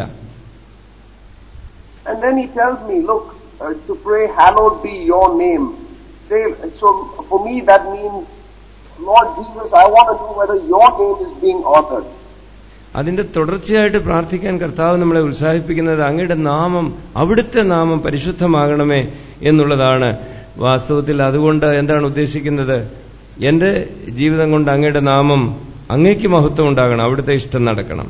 And then he tells me, look, uh, to pray, hallowed be your name. Say, so for me that means, Lord Jesus, I want to know whether your name is being honored. അതിന്റെ തുടർച്ചയായിട്ട് പ്രാർത്ഥിക്കാൻ കർത്താവ് നമ്മളെ ഉത്സാഹിപ്പിക്കുന്നത് അങ്ങയുടെ നാമം, അവിടുത്തെ നാമം പരിശുദ്ധമാകണമേ എന്നുള്ളതാണ്. വാസ്തവത്തിൽ അതുകൊണ്ട് എന്താണ് ഉദ്ദേശിക്കുന്നത്? എന്റെ ജീവിതം കൊണ്ട് അങ്ങയുടെ നാമം, അങ്ങേക്ക് മഹത്വം ഉണ്ടാകണം, അവിടുത്തെ ഇഷ്ടം നടക്കണം.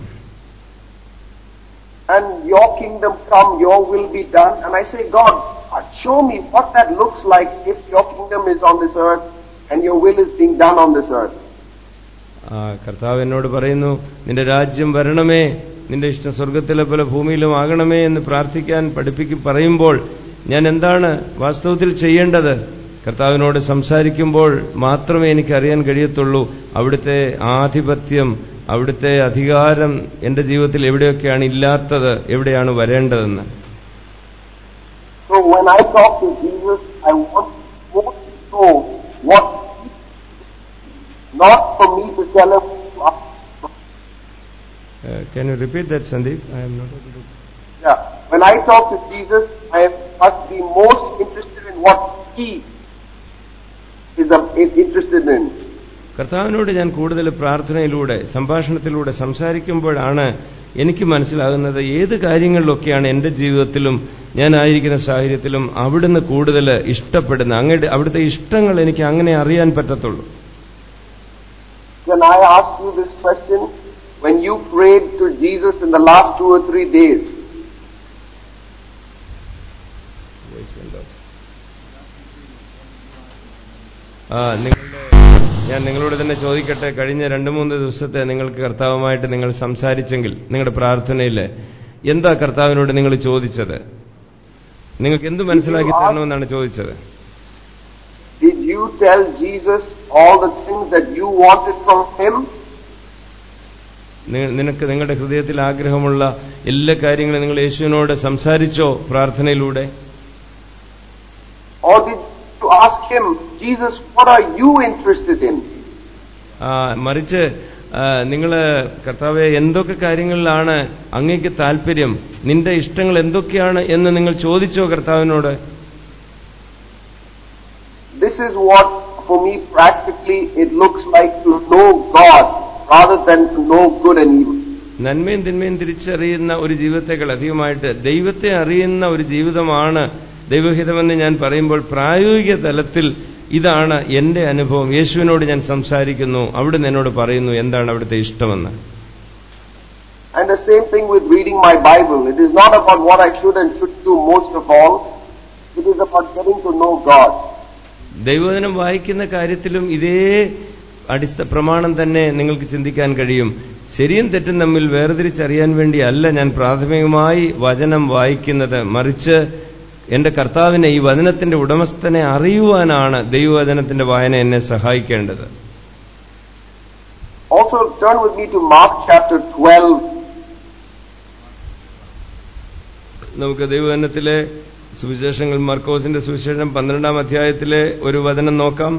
And your kingdom come, your will be done. And I say, God, show me what that looks like if your kingdom is on this earth and your will is being done on this earth. ആ കർത്താവ് എന്നോട് പറയുന്നു, നിന്റെ രാജ്യം വരണമേ, നിന്റെ ഇഷ്ടം സ്വർഗത്തിലെ പോലെ ഭൂമിയിലും ആകണമേ എന്ന് പ്രാർത്ഥിക്കാൻ പഠിപ്പിക്കും പറയുമ്പോൾ ഞാൻ എന്താണ് വാസ്തവത്തിൽ ചെയ്യേണ്ടത്? കർത്താവിനോട് സംസാരിക്കുമ്പോൾ മാത്രമേ എനിക്ക് അറിയാൻ കഴിയത്തുള്ളൂ അവിടുത്തെ ആധിപത്യം, അവിടുത്തെ അധികാരം എന്റെ ജീവിതത്തിൽ എവിടെയൊക്കെയാണ് ഇല്ലാത്തത്, എവിടെയാണ് വരേണ്ടതെന്ന്. So when I talk to Jesus, I want more to know what he is, not for me to tell him to ask. Uh, can you repeat that, Sandeep? I am not able to. Yeah. When I talk to Jesus, I must be most interested in what he is interested in. കർത്താവിനോട് ഞാൻ കൂടുതൽ പ്രാർത്ഥനയിലൂടെ, സംഭാഷണത്തിലൂടെ സംസാരിക്കുമ്പോഴാണ് എനിക്ക് മനസ്സിലാകുന്നത് ഏത് കാര്യങ്ങളിലൊക്കെയാണ് എന്റെ ജീവിതത്തിലും ഞാനായിരിക്കുന്ന സാഹചര്യത്തിലും അവിടുന്ന് കൂടുതൽ ഇഷ്ടപ്പെടുന്ന, അങ്ങയുടെ അവിടുത്തെ ഇഷ്ടങ്ങൾ എനിക്ക് അങ്ങനെ അറിയാൻ പറ്റത്തുള്ളൂ. Can I ask you this question? When you prayed to Jesus in the last two or three days, ആ നിങ്ങളുടെ ഞാൻ നിങ്ങളോട് തന്നെ ചോദിക്കട്ടെ, കഴിഞ്ഞ രണ്ടു മൂന്ന് ദിവസത്തെ നിങ്ങൾക്ക് കർത്താവുമായിട്ട് നിങ്ങൾ സംസാരിച്ചെങ്കിൽ നിങ്ങളുടെ പ്രാർത്ഥനയിൽ എന്താ കർത്താവിനോട് നിങ്ങൾ ചോദിച്ചത്? നിങ്ങൾക്ക് എന്ത് മനസ്സിലാക്കി തരണമെന്നാണ് ചോദിച്ചത്? Did you tell Jesus all the things that you wanted from him? നിനക്ക് നിങ്ങളുടെ ഹൃദയത്തിൽ ആഗ്രഹമുള്ള എല്ലാ കാര്യങ്ങളും നിങ്ങൾ യേശുവിനോട് സംസാരിച്ചോ പ്രാർത്ഥനയിലൂടെ? Or did you ask him, Jesus, what are you interested in? ആ മറിച്ച് നിങ്ങൾ കർത്താവേ എന്തൊക്കെ കാര്യങ്ങളിലാണ് അങ്ങേക്ക് താല്പര്യം, നിന്റെ ഇഷ്ടങ്ങൾ എന്തൊക്കെയാണ് എന്ന് നിങ്ങൾ ചോദിച്ചോ കർത്താവിനോട്? This is what for me practically it looks like to know God rather than to know good and evil. നന്മയും തിന്മയും തിരിച്ചറിയുന്ന ഒരു ജീവിതത്തെക്കാൾ അധികമായിട്ട് ദൈവത്തെ അറിയുന്ന ഒരു ജീവിതമാണ് ദൈവഹിതമെന്ന് ഞാൻ പറയുമ്പോൾ പ്രായോഗിക തലത്തിൽ ഇതാണ് എന്റെ അനുഭവം. യേശുവിനോട് ഞാൻ സംസാരിക്കുന്നു, അവിടുന്ന് എന്നോട് പറയുന്നു എന്താണ് അവിടുത്തെ ഇഷ്ടമെന്ന്. And the same thing with reading my Bible. It is not about what I should and should do most of all. It is about getting to know God. ദൈവവചനം വായിക്കുന്ന കാര്യത്തിലും ഇതേ അടിസ്ഥ പ്രമാണം തന്നെ നിങ്ങൾക്ക് ചിന്തിക്കാൻ കഴിയും. ശരിയും തെറ്റും തമ്മിൽ വേർതിരിച്ചറിയാൻ വേണ്ടിയല്ല ഞാൻ പ്രാഥമികമായി വചനം വായിക്കുന്നത്, മറിച്ച് എന്റെ കർത്താവിനെ, ഈ വചനത്തിന്റെ ഉടമസ്ഥനെ അറിയുവാനാണ് ദൈവവചനത്തിന്റെ വായന എന്നെ സഹായിക്കേണ്ടത്. Also turn with me to Mark chapter twelve. നമുക്ക് ദൈവവചനത്തിലെ സുവിശേഷങ്ങൾ, മർക്കോസിന്റെ സുവിശേഷം പന്ത്രണ്ടാം അധ്യായത്തിലെ ഒരു വചനം നോക്കാം.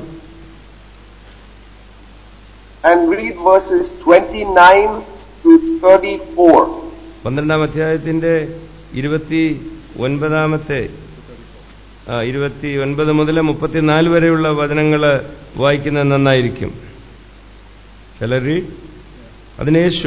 And read verses twenty-nine to thirty-four. പന്ത്രണ്ടാം അധ്യായത്തിന്റെ ഇരുപത്തി ഒൻപതാമത്തെ ഇരുപത്തി ഒൻപത് മുതൽ മുപ്പത്തിനാല് വരെയുള്ള വചനങ്ങൾ വായിക്കുന്നത് നന്നായിരിക്കും. ചിലരി അതിന് യേശു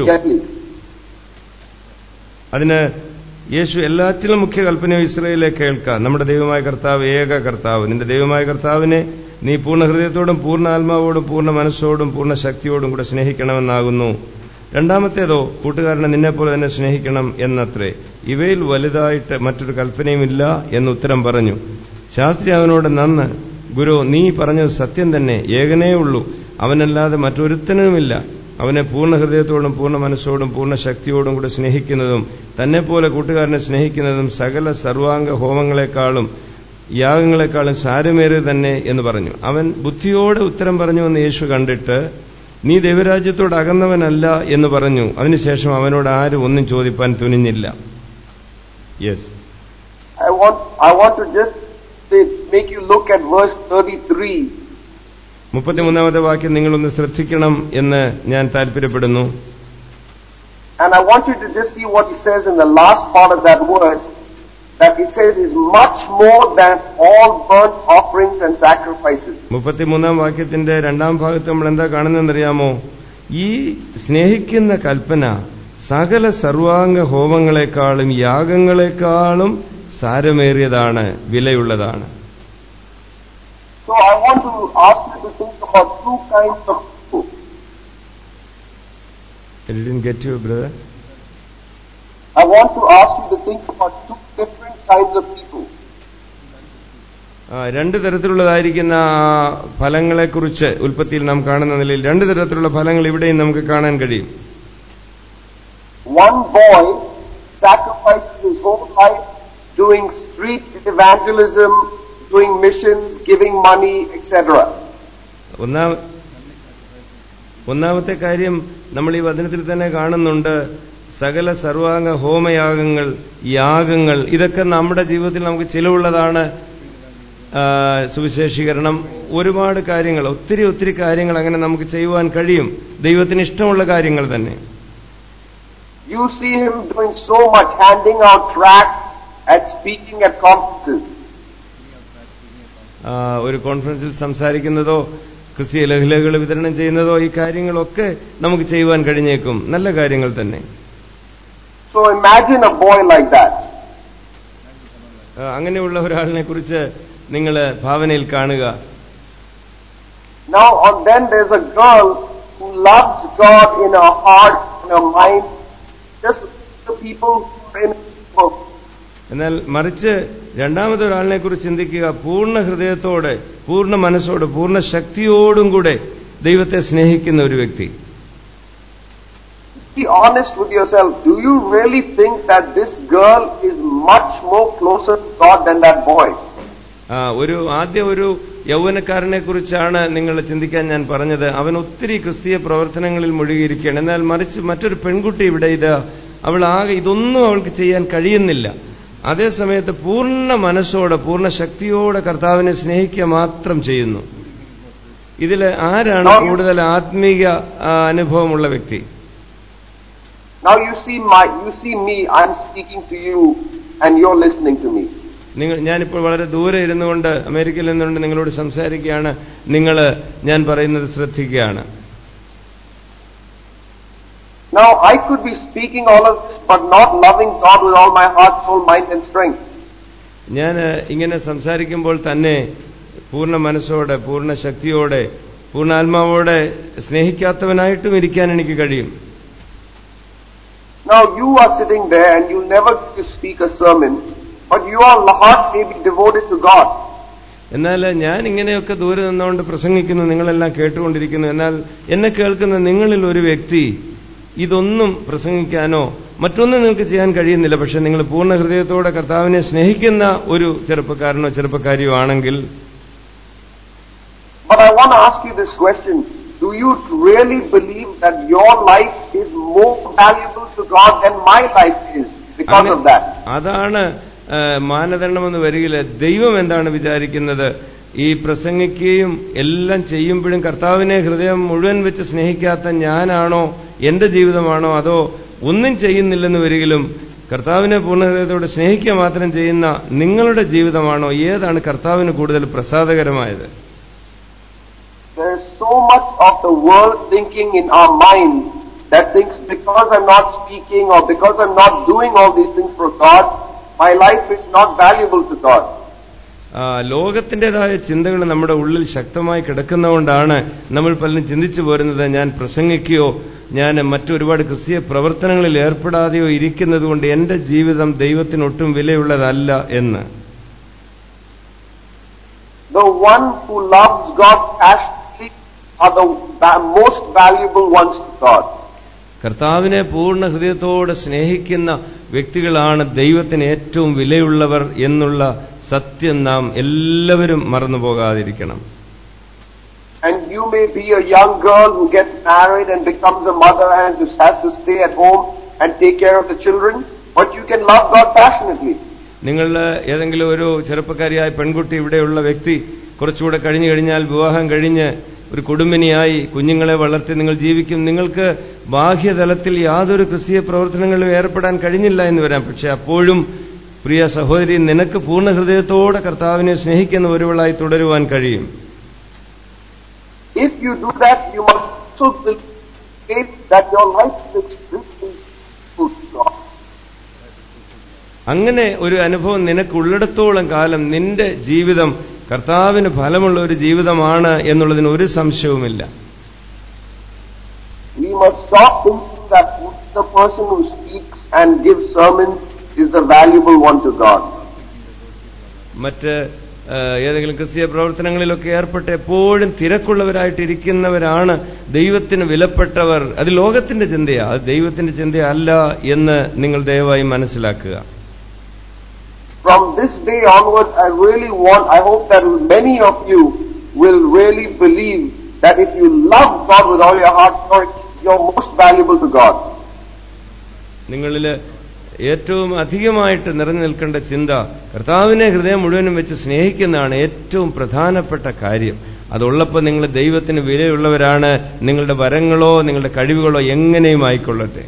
അതിന് യേശു എല്ലാറ്റിലും മുഖ്യ കൽപ്പനയും ഇസ്രായേലിലെ കേൾക്കുക, നമ്മുടെ ദൈവമായ കർത്താവ് ഏക കർത്താവ്. നിന്റെ ദൈവമായ കർത്താവിനെ നീ പൂർണ്ണ ഹൃദയത്തോടും പൂർണ്ണ ആത്മാവോടും പൂർണ്ണ മനസ്സോടും പൂർണ്ണ ശക്തിയോടും കൂടെ സ്നേഹിക്കണമെന്നാകുന്നു. രണ്ടാമത്തേതോ കൂട്ടുകാരനെ നിന്നെപ്പോലെ തന്നെ സ്നേഹിക്കണം എന്നത്രേ. ഇവയിൽ വലുതായിട്ട് മറ്റൊരു കൽപ്പനയുമില്ല എന്ന് ഉത്തരം പറഞ്ഞു. ശാസ്ത്രി അവനോട്, നന്ന് ഗുരു, നീ പറഞ്ഞത് സത്യം തന്നെ, ഏകനേ ഉള്ളൂ, അവനല്ലാതെ മറ്റൊരുത്തനുമില്ല. അവനെ പൂർണ്ണ ഹൃദയത്തോടും പൂർണ്ണ മനസ്സോടും പൂർണ്ണ ശക്തിയോടും കൂടെ സ്നേഹിക്കുന്നതും തന്നെപ്പോലെ കൂട്ടുകാരനെ സ്നേഹിക്കുന്നതും സകല സർവാംഗ ഹോമങ്ങളെക്കാളും യാഗങ്ങളെക്കാളും സാരമേറിയത് തന്നെ എന്ന് പറഞ്ഞു. അവൻ ബുദ്ധിയോടെ ഉത്തരം പറഞ്ഞുവെന്ന് യേശു കണ്ടിട്ട്, നീ ദൈവരാജ്യത്തോട് അകന്നവനല്ല എന്ന് പറഞ്ഞു. അതിനുശേഷം അവനോട് ആരും ഒന്നും ചോദിപ്പാൻ തുനിഞ്ഞില്ല. Yes, I want I want to just say, make you look at verse thirty-three. മുപ്പത്തിമൂന്നാമത്തെ വാക്യം നിങ്ങളൊന്ന് ശ്രദ്ധിക്കണം എന്ന് ഞാൻ താല്പര്യപ്പെടുന്നു. And I want you to just see what he says in the last part of that verse, that it says is much more than all burnt offerings and sacrifices. മുപ്പത്തിമൂന്നാം വാക്യത്തിന്റെ രണ്ടാം ഭാഗത്ത് നമ്മൾ എന്താ കാണുന്നതെന്നറിയാമോ? ഈ സ്നേഹിക്കുന്ന കൽപ്പന സകല സർവാംഗ ഹോമങ്ങളെക്കാളും യാഗങ്ങളെക്കാളും സാരമേറിയതാണ്, വിലയുള്ളതാണ്. So I want to ask you to think about two kinds of people. I didn't get you, brother. I want to ask you to think about two different kinds of people. രണ്ട് തരത്തിലുള്ളതായിരിക്കുന്ന ഫലങ്ങളെക്കുറിച്ച് ഉൽപ്പത്തിയിൽ നാം കാണുന്ന നിലയിൽ രണ്ട് തരത്തിലുള്ള ഫലങ്ങൾ ഇവിടെയും നമുക്ക് കാണാൻ കഴിയും. One boy sacrifices his whole life doing street evangelism, doing missions, giving money, et cetera. ഒന്നാം ഒന്നാമത്തെ കാര്യം നമ്മൾ ഈ വചനത്തിൽ തന്നെ കാണുന്നുണ്ട്. സകല സർവാംഗ ഹോമയാഗങ്ങൾ, യാഗങ്ങൾ, ഇതൊക്കെ നമ്മുടെ ജീവിതത്തിൽ നമുക്ക് ചിലവുള്ളതാണ്. സുവിശേഷീകരണം, ഒരുപാട് കാര്യങ്ങൾ, ഒത്തിരി ഒത്തിരി കാര്യങ്ങൾ അങ്ങനെ നമുക്ക് ചെയ്യുവാൻ കഴിയും, ദൈവത്തിന് ഇഷ്ടമുള്ള കാര്യങ്ങൾ തന്നെ. You see him doing so much, handing out tracts and speaking at conferences. ഒരു കോൺഫറൻസിൽ സംസാരിക്കുന്നതോ ക്രിസ്തീയ ലഘുലേഖകൾ വിതരണം ചെയ്യുന്നതോ ഈ കാര്യങ്ങളൊക്കെ നമുക്ക് ചെയ്യുവാൻ കഴിഞ്ഞേക്കും, നല്ല കാര്യങ്ങൾ തന്നെ. So imagine a boy like that. അങ്ങനെയുള്ള ഒരാളിനെ കുറിച്ച് നിങ്ങൾ ഭാവനയിൽ കാണുക. Now and then there's a girl who loves God in her heart, in her mind, just the people in her. എന്നാൽ മറിച്ച് രണ്ടാമതൊരാളിനെ കുറിച്ച് ചിന്തിക്കുക. പൂർണ്ണ ഹൃദയത്തോടെ, പൂർണ്ണ മനസ്സോടെ, പൂർണ്ണ ശക്തിയോടും കൂടെ ദൈവത്തെ സ്നേഹിക്കുന്ന ഒരു വ്യക്തി. Be honest with yourself. Do you really think that this girl is much more closer to God than that boy? ആ ഒരു ആദ്യ ഒരു യൗവനക്കാരനെ കുറിച്ചാണ് നിങ്ങൾ ചിന്തിക്കാൻ ഞാൻ പറഞ്ഞത്. അവൻ ഒത്തിരി ക്രിസ്തീയ പ്രവർത്തനങ്ങളിൽ മുഴുകിയിരിക്കുകയാണ്. എന്നാൽ മറിച്ച് മറ്റൊരു പെൺകുട്ടി ഇവിടെ ഇത്, അവൾ ആകെ ഇതൊന്നും അവൾക്ക് ചെയ്യാൻ കഴിയുന്നില്ല. അതേസമയത്ത് പൂർണ്ണ മനസ്സോടെ, പൂർണ്ണ ശക്തിയോടെ കർത്താവിനെ സ്നേഹിക്കുക മാത്രം ചെയ്യുന്നു. ഇതിൽ ആരാണ് കൂടുതൽ ആത്മീയ അനുഭവമുള്ള വ്യക്തി? Now you see my, you see me, I'm speaking to you and you're listening to me. നിങ്ങൾ, ഞാനിപ്പോൾ വളരെ ദൂരെ ഇരുന്നുകൊണ്ട്, അമേരിക്കയിൽ നിന്നുകൊണ്ട് നിങ്ങളോട് സംസാരിക്കുകയാണ്, നിങ്ങൾ ഞാൻ പറയുന്നത് ശ്രദ്ധിക്കുകയാണ്. Now I could be speaking all of this but not loving God with all my heart, soul, mind and strength. ഞാൻ ഇങ്ങനെ സംസാരിക്കുമ്പോൾ തന്നെ പൂർണ്ണ മനസ്സോടെ, പൂർണ്ണ ശക്തിയോടെ, പൂർണ്ണ ആത്മാവോടെ സ്നേഹിക്കാത്തവനായിട്ടും ഇരിക്കാൻ എനിക്ക് കഴിയും. Now you are sitting there and you never get to speak a sermon, but your heart may be devoted to God. എന്നാൽ ഞാൻ ഇങ്ങനെയൊക്കെ ദൂരെ നിന്നുകൊണ്ട് പ്രസംഗിക്കുന്നു, നിങ്ങളെല്ലാം കേട്ടുകൊണ്ടിരിക്കുന്നു. എന്നാൽ എന്നെ കേൾക്കുന്ന നിങ്ങളിൽ ഒരു വ്യക്തി ഇതൊന്നും പ്രസംഗിക്കാനോ മറ്റൊന്നും നിങ്ങൾക്ക് ചെയ്യാൻ കഴിയുന്നില്ല. പക്ഷെ നിങ്ങൾ പൂർണ്ണ ഹൃദയത്തോടെ കർത്താവിനെ സ്നേഹിക്കുന്ന ഒരു ചെറുപ്പക്കാരനോ ചെറുപ്പക്കാരിയോ ആണെങ്കിൽ, But I want to ask you this question. Do you really believe that your life is more valuable to God than my life is because of that? അതാണ് മാനദണ്ഡമെന്ന് വരികില് ദൈവം എന്താണ് വിചാരിക്കുന്നത്? ഈ പ്രസംഗിക്കുകയും എല്ലാം ചെയ്യുമ്പോഴും കർത്താവിനെ ഹൃദയം മുഴുവൻ വെച്ച് സ്നേഹിക്കാത്ത ഞാനാണോ, എന്റെ ജീവിതമാണോ, അതോ ഒന്നും ചെയ്യുന്നില്ലെന്ന് വരികിലും കർത്താവിനെ പൂർണ്ണ ഹൃദയത്തോടെ സ്നേഹിക്കുക മാത്രം ചെയ്യുന്ന നിങ്ങളുടെ ജീവിതമാണോ? ഏതാണ് കർത്താവിന് കൂടുതൽ പ്രസാദകരമായത്? There is so much of the world thinking in our mind that thinks because I'm not speaking or because I'm not doing all these things for God, my life is not valuable to God. ലോകത്തിന്റേതായ ചിന്തകൾ നമ്മുടെ ഉള്ളിൽ ശക്തമായി കിടക്കുന്നതുകൊണ്ടാണ് നമ്മൾ പലരും ചിന്തിച്ചു പോരുന്നത്, ഞാൻ പ്രസംഗിക്കുകയോ ഞാൻ മറ്റൊരുപാട് ക്രിസ്തീയ പ്രവർത്തനങ്ങളിൽ ഏർപ്പെടാതെയോ ഇരിക്കുന്നത് കൊണ്ട് എന്റെ ജീവിതം ദൈവത്തിനൊട്ടും വിലയുള്ളതല്ല എന്ന്. The one who loves God passionately are the most valuable ones to God. കർത്താവിനെ പൂർണ്ണ ഹൃദയത്തോടെ സ്നേഹിക്കുന്ന വ്യക്തികളാണ് ദൈവത്തിന് ഏറ്റവും വിലയുള്ളവർ എന്നുള്ള സത്യം നാം എല്ലാവരും മറന്നു പോകാതിരിക്കണം. And you may be a young girl who gets married and becomes a mother and just has to stay at home and take care of the children, but you can love God passionately. നിങ്ങൾ ഏതെങ്കിലും ഒരു ചെറുപ്പക്കാരിയായ പെൺകുട്ടി, ഇവിടെയുള്ള വ്യക്തി കുറച്ചുകൂടെ കഴിഞ്ഞു കഴിഞ്ഞാൽ വിവാഹം കഴിഞ്ഞ് ഒരു കുടുംബിനിയായി കുഞ്ഞുങ്ങളെ വളർത്തി നിങ്ങൾ ജീവിക്കും. നിങ്ങൾക്ക് ബാഹ്യതലത്തിൽ യാതൊരു ക്രിസ്തീയ പ്രവർത്തനങ്ങളിലും ഏർപ്പെടാൻ കഴിഞ്ഞില്ല എന്ന് വരാം. പക്ഷെ അപ്പോഴും പ്രിയ സഹോദരി, നിനക്ക് പൂർണ്ണ ഹൃദയത്തോടെ കർത്താവിനെ സ്നേഹിക്കുന്ന ഒരുവളായി തുടരുവാൻ കഴിയും. If you do that, you must also believe that your life is extremely good to God. അങ്ങനെ ഒരു അനുഭവം നിനക്കുള്ളിടത്തോളം കാലം നിന്റെ ജീവിതം കർത്താവിന് ഫലമുള്ള ഒരു ജീവിതമാണ് എന്നുള്ളതിന് ഒരു സംശയവുമില്ല. We must stop thinking that the person who speaks and gives sermons is the valuable one to God. മറ്റ് ഏതെങ്കിലും ക്രിസ്തീയ പ്രവർത്തനങ്ങളിലൊക്കെ ഏർപ്പെട്ട് എപ്പോഴും തിരക്കുള്ളവരായിട്ടിരിക്കുന്നവരാണ് ദൈവത്തിന് വിലപ്പെട്ടവർ. അത് ലോകത്തിന്റെ ചിന്തയാ, അത് ദൈവത്തിന്റെ ചിന്തയല്ല എന്ന് നിങ്ങൾ ദയവായി മനസ്സിലാക്കുക. from this day onwards, I really want, I hope that many of you will really believe that if you love God with all your heart, you're, you're most valuable to God. നിങ്ങളിൽ ഏറ്റവും അധികമായിട്ട് നിറഞ്ഞു നിൽക്കേണ്ട ചിന്ത കർത്താവിനെ ഹൃദയം മുഴുവനും വെച്ച് സ്നേഹിക്കുന്നതാണ് ഏറ്റവും പ്രധാനപ്പെട്ട കാര്യം. അതുള്ളപ്പോൾ നിങ്ങൾ ദൈവത്തിന് വിലയുള്ളവരാണ്. നിങ്ങളുടെ വരങ്ങളോ നിങ്ങളുടെ കഴിവുകളോ എങ്ങനെയും ആയിക്കൊള്ളട്ടെ.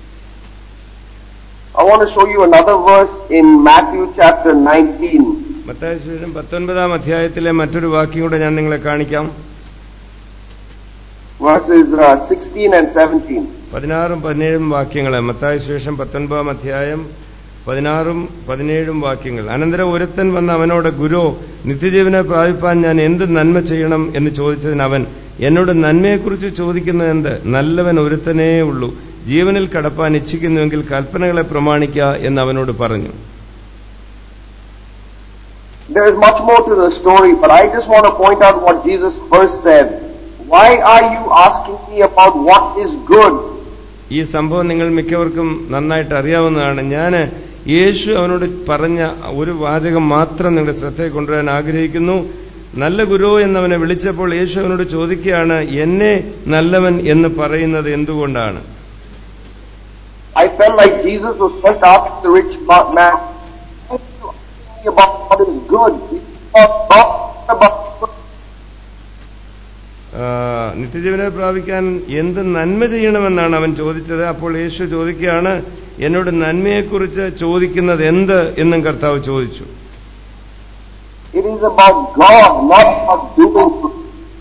I want to show you another verse in Matthew chapter nineteen. Mathai സുവിശേഷം പത്തൊൻപതാം അധ്യായത്തിലെ മറ്റൊരു വാക്യം കൂടെ ഞാൻ നിങ്ങളെ കാണിക്കാം. Verses uh, sixteen and seventeen. പതിനാറും പതിനേഴും വാക്യങ്ങൾ. മത്തായി സുവിശേഷം പത്തൊൻപതാം അധ്യായം പതിനാറും പതിനേഴും വാക്യങ്ങൾ. അനന്തരം ഒരുത്തൻ വന്ന് അവനോട്, ഗുരു, നിത്യജീവനെ പ്രാപിപ്പാൻ ഞാൻ എന്ത് നന്മ ചെയ്യണം എന്ന് ചോദിച്ചതിന് അവൻ, എന്നോട് നന്മയെക്കുറിച്ച് ചോദിക്കുന്നത് എന്ത്? നല്ലവൻ ഒരുത്തനേ ഉള്ളൂ. ജീവനിൽ കടപ്പാൻ ഇച്ഛിക്കുന്നുവെങ്കിൽ കൽപ്പനകളെ പ്രമാണിക്കുക എന്ന് അവനോട് പറഞ്ഞു. There is much more to the story, but I just want to point out what Jesus first said. Why are you asking me about what is good? ഈ സംഭവം നിങ്ങൾ മിക്കവർക്കും നന്നായിട്ട് അറിയാവുന്നതാണ്. ഞാൻ യേശു അവനോട് പറഞ്ഞ ഒരു വാചകം മാത്രം നിങ്ങളുടെ ശ്രദ്ധയിൽ കൊണ്ടുവരാൻ ആഗ്രഹിക്കുന്നു. നല്ല ഗുരു എന്നവനെ വിളിച്ചപ്പോൾ യേശു അവനോട് ചോദിക്കുകയാണ്, എന്നെ നല്ലവൻ എന്ന് പറയുന്നത് എന്തുകൊണ്ടാണ്? I felt like Jesus was first asking the rich man, why are you asking me about what is good? Not about good. നിത്യജീവനെ പ്രാപിക്കാൻ എന്ത് നന്മ ചെയ്യണമെന്നാണ് അവൻ ചോദിച്ചത്. അപ്പോൾ യേശു ചോദിക്കുകയാണ്, എന്നോട് നന്മയെക്കുറിച്ച് ചോദിക്കുന്നത് എന്ത് എന്നും കർത്താവ് ചോദിച്ചു. It is about God, not about doing good.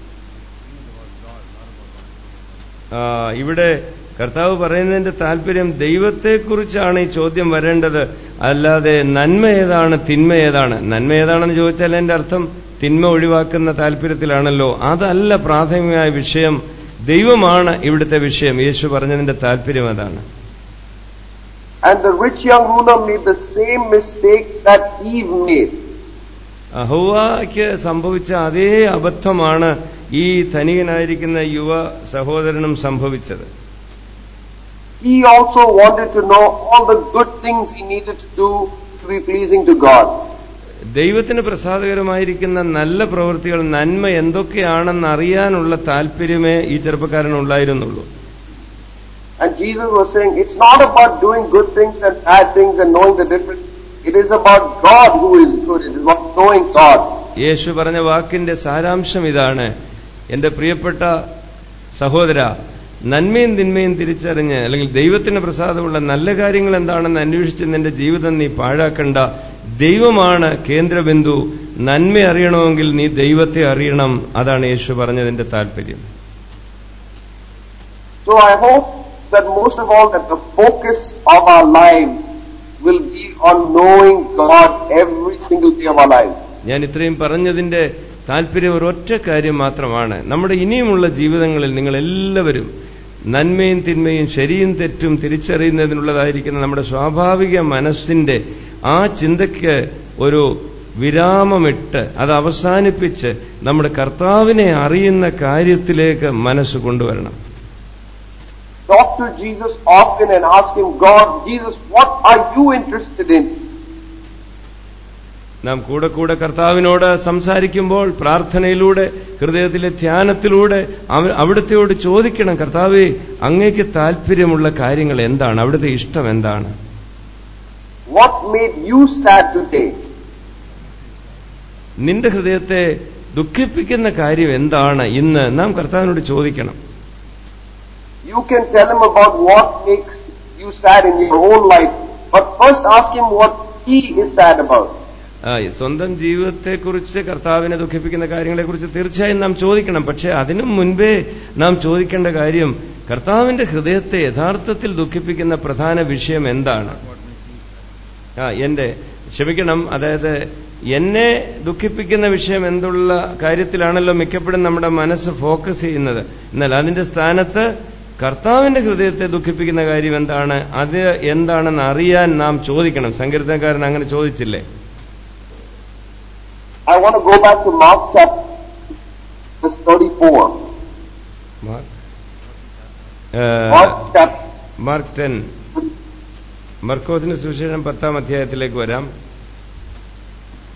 ഇവിടെ കർത്താവ് പറയുന്നതിന്റെ താല്പര്യം ദൈവത്തെക്കുറിച്ചാണ് ഈ ചോദ്യം വരേണ്ടത്, അല്ലാതെ നന്മ ഏതാണ് തിന്മ ഏതാണ്. നന്മ ഏതാണെന്ന് ചോദിച്ചാൽ എന്റെ അർത്ഥം തിന്മ ഒഴിവാക്കുന്ന താല്പര്യത്തിലാണല്ലോ. അതല്ല പ്രാഥമികമായ വിഷയം, ദൈവമാണ് ഇവിടുത്തെ വിഷയം. യേശു പറഞ്ഞതിന്റെ താല്പര്യം അതാണ്. And the rich young ruler made the same mistake that Eve made. ഹവ്വായ്ക്ക് സംഭവിച്ച അതേ അബദ്ധമാണ് ഈ ധനികനായിരിക്കുന്ന യുവ സഹോദരനും സംഭവിച്ചത്. He also wanted to know all the good things he needed to do to be pleasing to God. ദൈവത്തിന് പ്രസാദകരമായിരിക്കുന്ന നല്ല പ്രവൃത്തികൾ, നന്മ എന്തൊക്കെയാണെന്ന് അറിയാനുള്ള താല്പര്യമേ ഈ ചെറുപ്പക്കാരനുണ്ടായിരുന്നുള്ളൂ. And Jesus was saying, it's not about doing good things and bad things and knowing the difference. It is about God who is good. It is about knowing God. യേശു പറഞ്ഞ വാക്കിന്റെ സാരാംശം ഇതാണ്, എന്റെ പ്രിയപ്പെട്ട സഹോദര, നന്മയും തിന്മയും തിരിച്ചറിഞ്ഞ് അല്ലെങ്കിൽ ദൈവത്തിന് പ്രസാദമുള്ള നല്ല കാര്യങ്ങൾ എന്താണെന്ന് അന്വേഷിച്ച് നിന്റെ ജീവിതം നീ പാഴാക്കണ്ട. ദൈവമാണ് കേന്ദ്രബിന്ദു. നന്മ അറിയണമെങ്കിൽ നീ ദൈവത്തെ അറിയണം. അതാണ് യേശു പറഞ്ഞതിന്റെ താല്പര്യം. So I hope that most of all that the focus of our lives will be on knowing God every single day of our lives. ഞാൻ ഇത്രയും പറഞ്ഞതിന്റെ താല്പര്യം ഒരൊറ്റ കാര്യം മാത്രമാണ്. നമ്മുടെ ഇനിയുമുള്ള ജീവിതങ്ങളിൽ നിങ്ങൾ എല്ലാവരും നന്മയും തിന്മയും ശരിയും തെറ്റും തിരിച്ചറിയുന്നതിനുള്ളതായിരിക്കുന്ന നമ്മുടെ സ്വാഭാവിക മനസ്സിന്റെ ആ ചിന്തയ്ക്ക് ഒരു വിരാമമിട്ട് അത് അവസാനിപ്പിച്ച് നമ്മുടെ കർത്താവിനെ അറിയുന്ന കാര്യത്തിലേക്ക് മനസ്സ് കൊണ്ടുവരണം. Talk to Jesus often and ask him, God, Jesus, what are you interested in? നാം കൂടെ കൂടെ കർത്താവിനോട് സംസാരിക്കുമ്പോൾ പ്രാർത്ഥനയിലൂടെ ഹൃദയത്തിലെ ധ്യാനത്തിലൂടെ അവിടുത്തെയോട് ചോദിക്കണം, കർത്താവേ, അങ്ങേക്ക് താല്പര്യമുള്ള കാര്യങ്ങൾ എന്താണ്? അവിടുത്തെ ഇഷ്ടം എന്താണ്? What made you sad today? നിന്റെ ഹൃദയത്തെ ദുഃഖിപ്പിക്കുന്ന കാര്യം എന്താണ് ഇന്ന്? നാം കർത്താവിനോട് ചോദിക്കണം. You can tell him about what makes you sad in your own life, but first ask him what he is sad about. സ്വന്തം ജീവിതത്തെക്കുറിച്ച് കർത്താവിനെ ദുഃഖിപ്പിക്കുന്ന കാര്യങ്ങളെക്കുറിച്ച് തീർച്ചയായും നാം ചോദിക്കണം. പക്ഷെ അതിനു മുൻപേ നാം ചോദിക്കേണ്ട കാര്യം, കർത്താവിന്റെ ഹൃദയത്തെ യഥാർത്ഥത്തിൽ ദുഃഖിപ്പിക്കുന്ന പ്രധാന വിഷയം എന്താണ്? ആ എന്റെ ക്ഷമിക്കണം അതായത് എന്നെ ദുഃഖിപ്പിക്കുന്ന വിഷയം എന്തുള്ള കാര്യത്തിലാണല്ലോ മിക്കപ്പോഴും നമ്മുടെ മനസ്സ് ഫോക്കസ് ചെയ്യുന്നത്. എന്നാൽ അതിന്റെ സ്ഥാനത്ത് കർത്താവിന്റെ ഹൃദയത്തെ ദുഃഖിപ്പിക്കുന്ന കാര്യം എന്താണ്, അത് എന്താണെന്ന് അറിയാൻ നാം ചോദിക്കണം. സങ്കീർത്തനക്കാരൻ അങ്ങനെ ചോദിച്ചില്ലേ? I want to go back to Mark chapter thirty-four. Mark, uh, Mark chapter Mark ten. മർക്കോസിന്റെ സുവിശേഷം പത്താം അധ്യായത്തിലേക്ക് വരാം.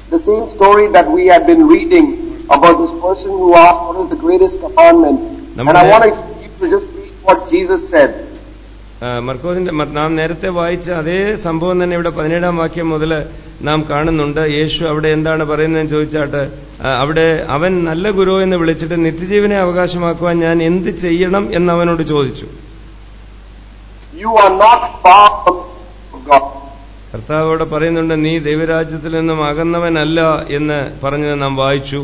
the same story that we had been reading about this person who asked what is the greatest commandment. And I want you to just read what Jesus said. മർക്കോസിന്റെ നാം നേരത്തെ വായിച്ച അതേ സംഭവം തന്നെ ഇവിടെ പതിനേഴാം വാക്യം മുതൽ നാം കാണുന്നുണ്ട്. യേശു അവിടെ എന്താണ് പറയുന്നതെന്ന് ചോദിച്ചാട്ട് അവിടെ അവൻ നല്ല ഗുരു എന്ന് വിളിച്ചിട്ട് നിത്യജീവനെ അവകാശമാക്കുവാൻ ഞാൻ എന്ത് ചെയ്യണം എന്ന് അവനോട് ചോദിച്ചു. You are not far from God. കർത്താവോട് പറയുന്നുണ്ട്, നീ ദൈവരാജ്യത്തിൽ നിന്നും അകന്നവനല്ല എന്ന് പറഞ്ഞത് നാം വായിച്ചു.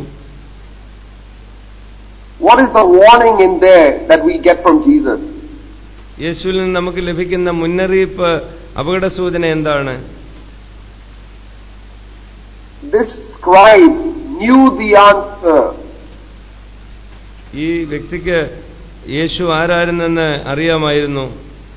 What is the warning in there that we get from Jesus? യേശുവിൽ നിന്ന് നമുക്ക് ലഭിക്കുന്ന മുന്നറിയിപ്പ്, അപകട സൂചന എന്താണ്? This scribe knew the answer. ഈ വ്യക്തിക്ക് യേശു ആരായിരുന്നെന്ന് അറിയാമായിരുന്നു.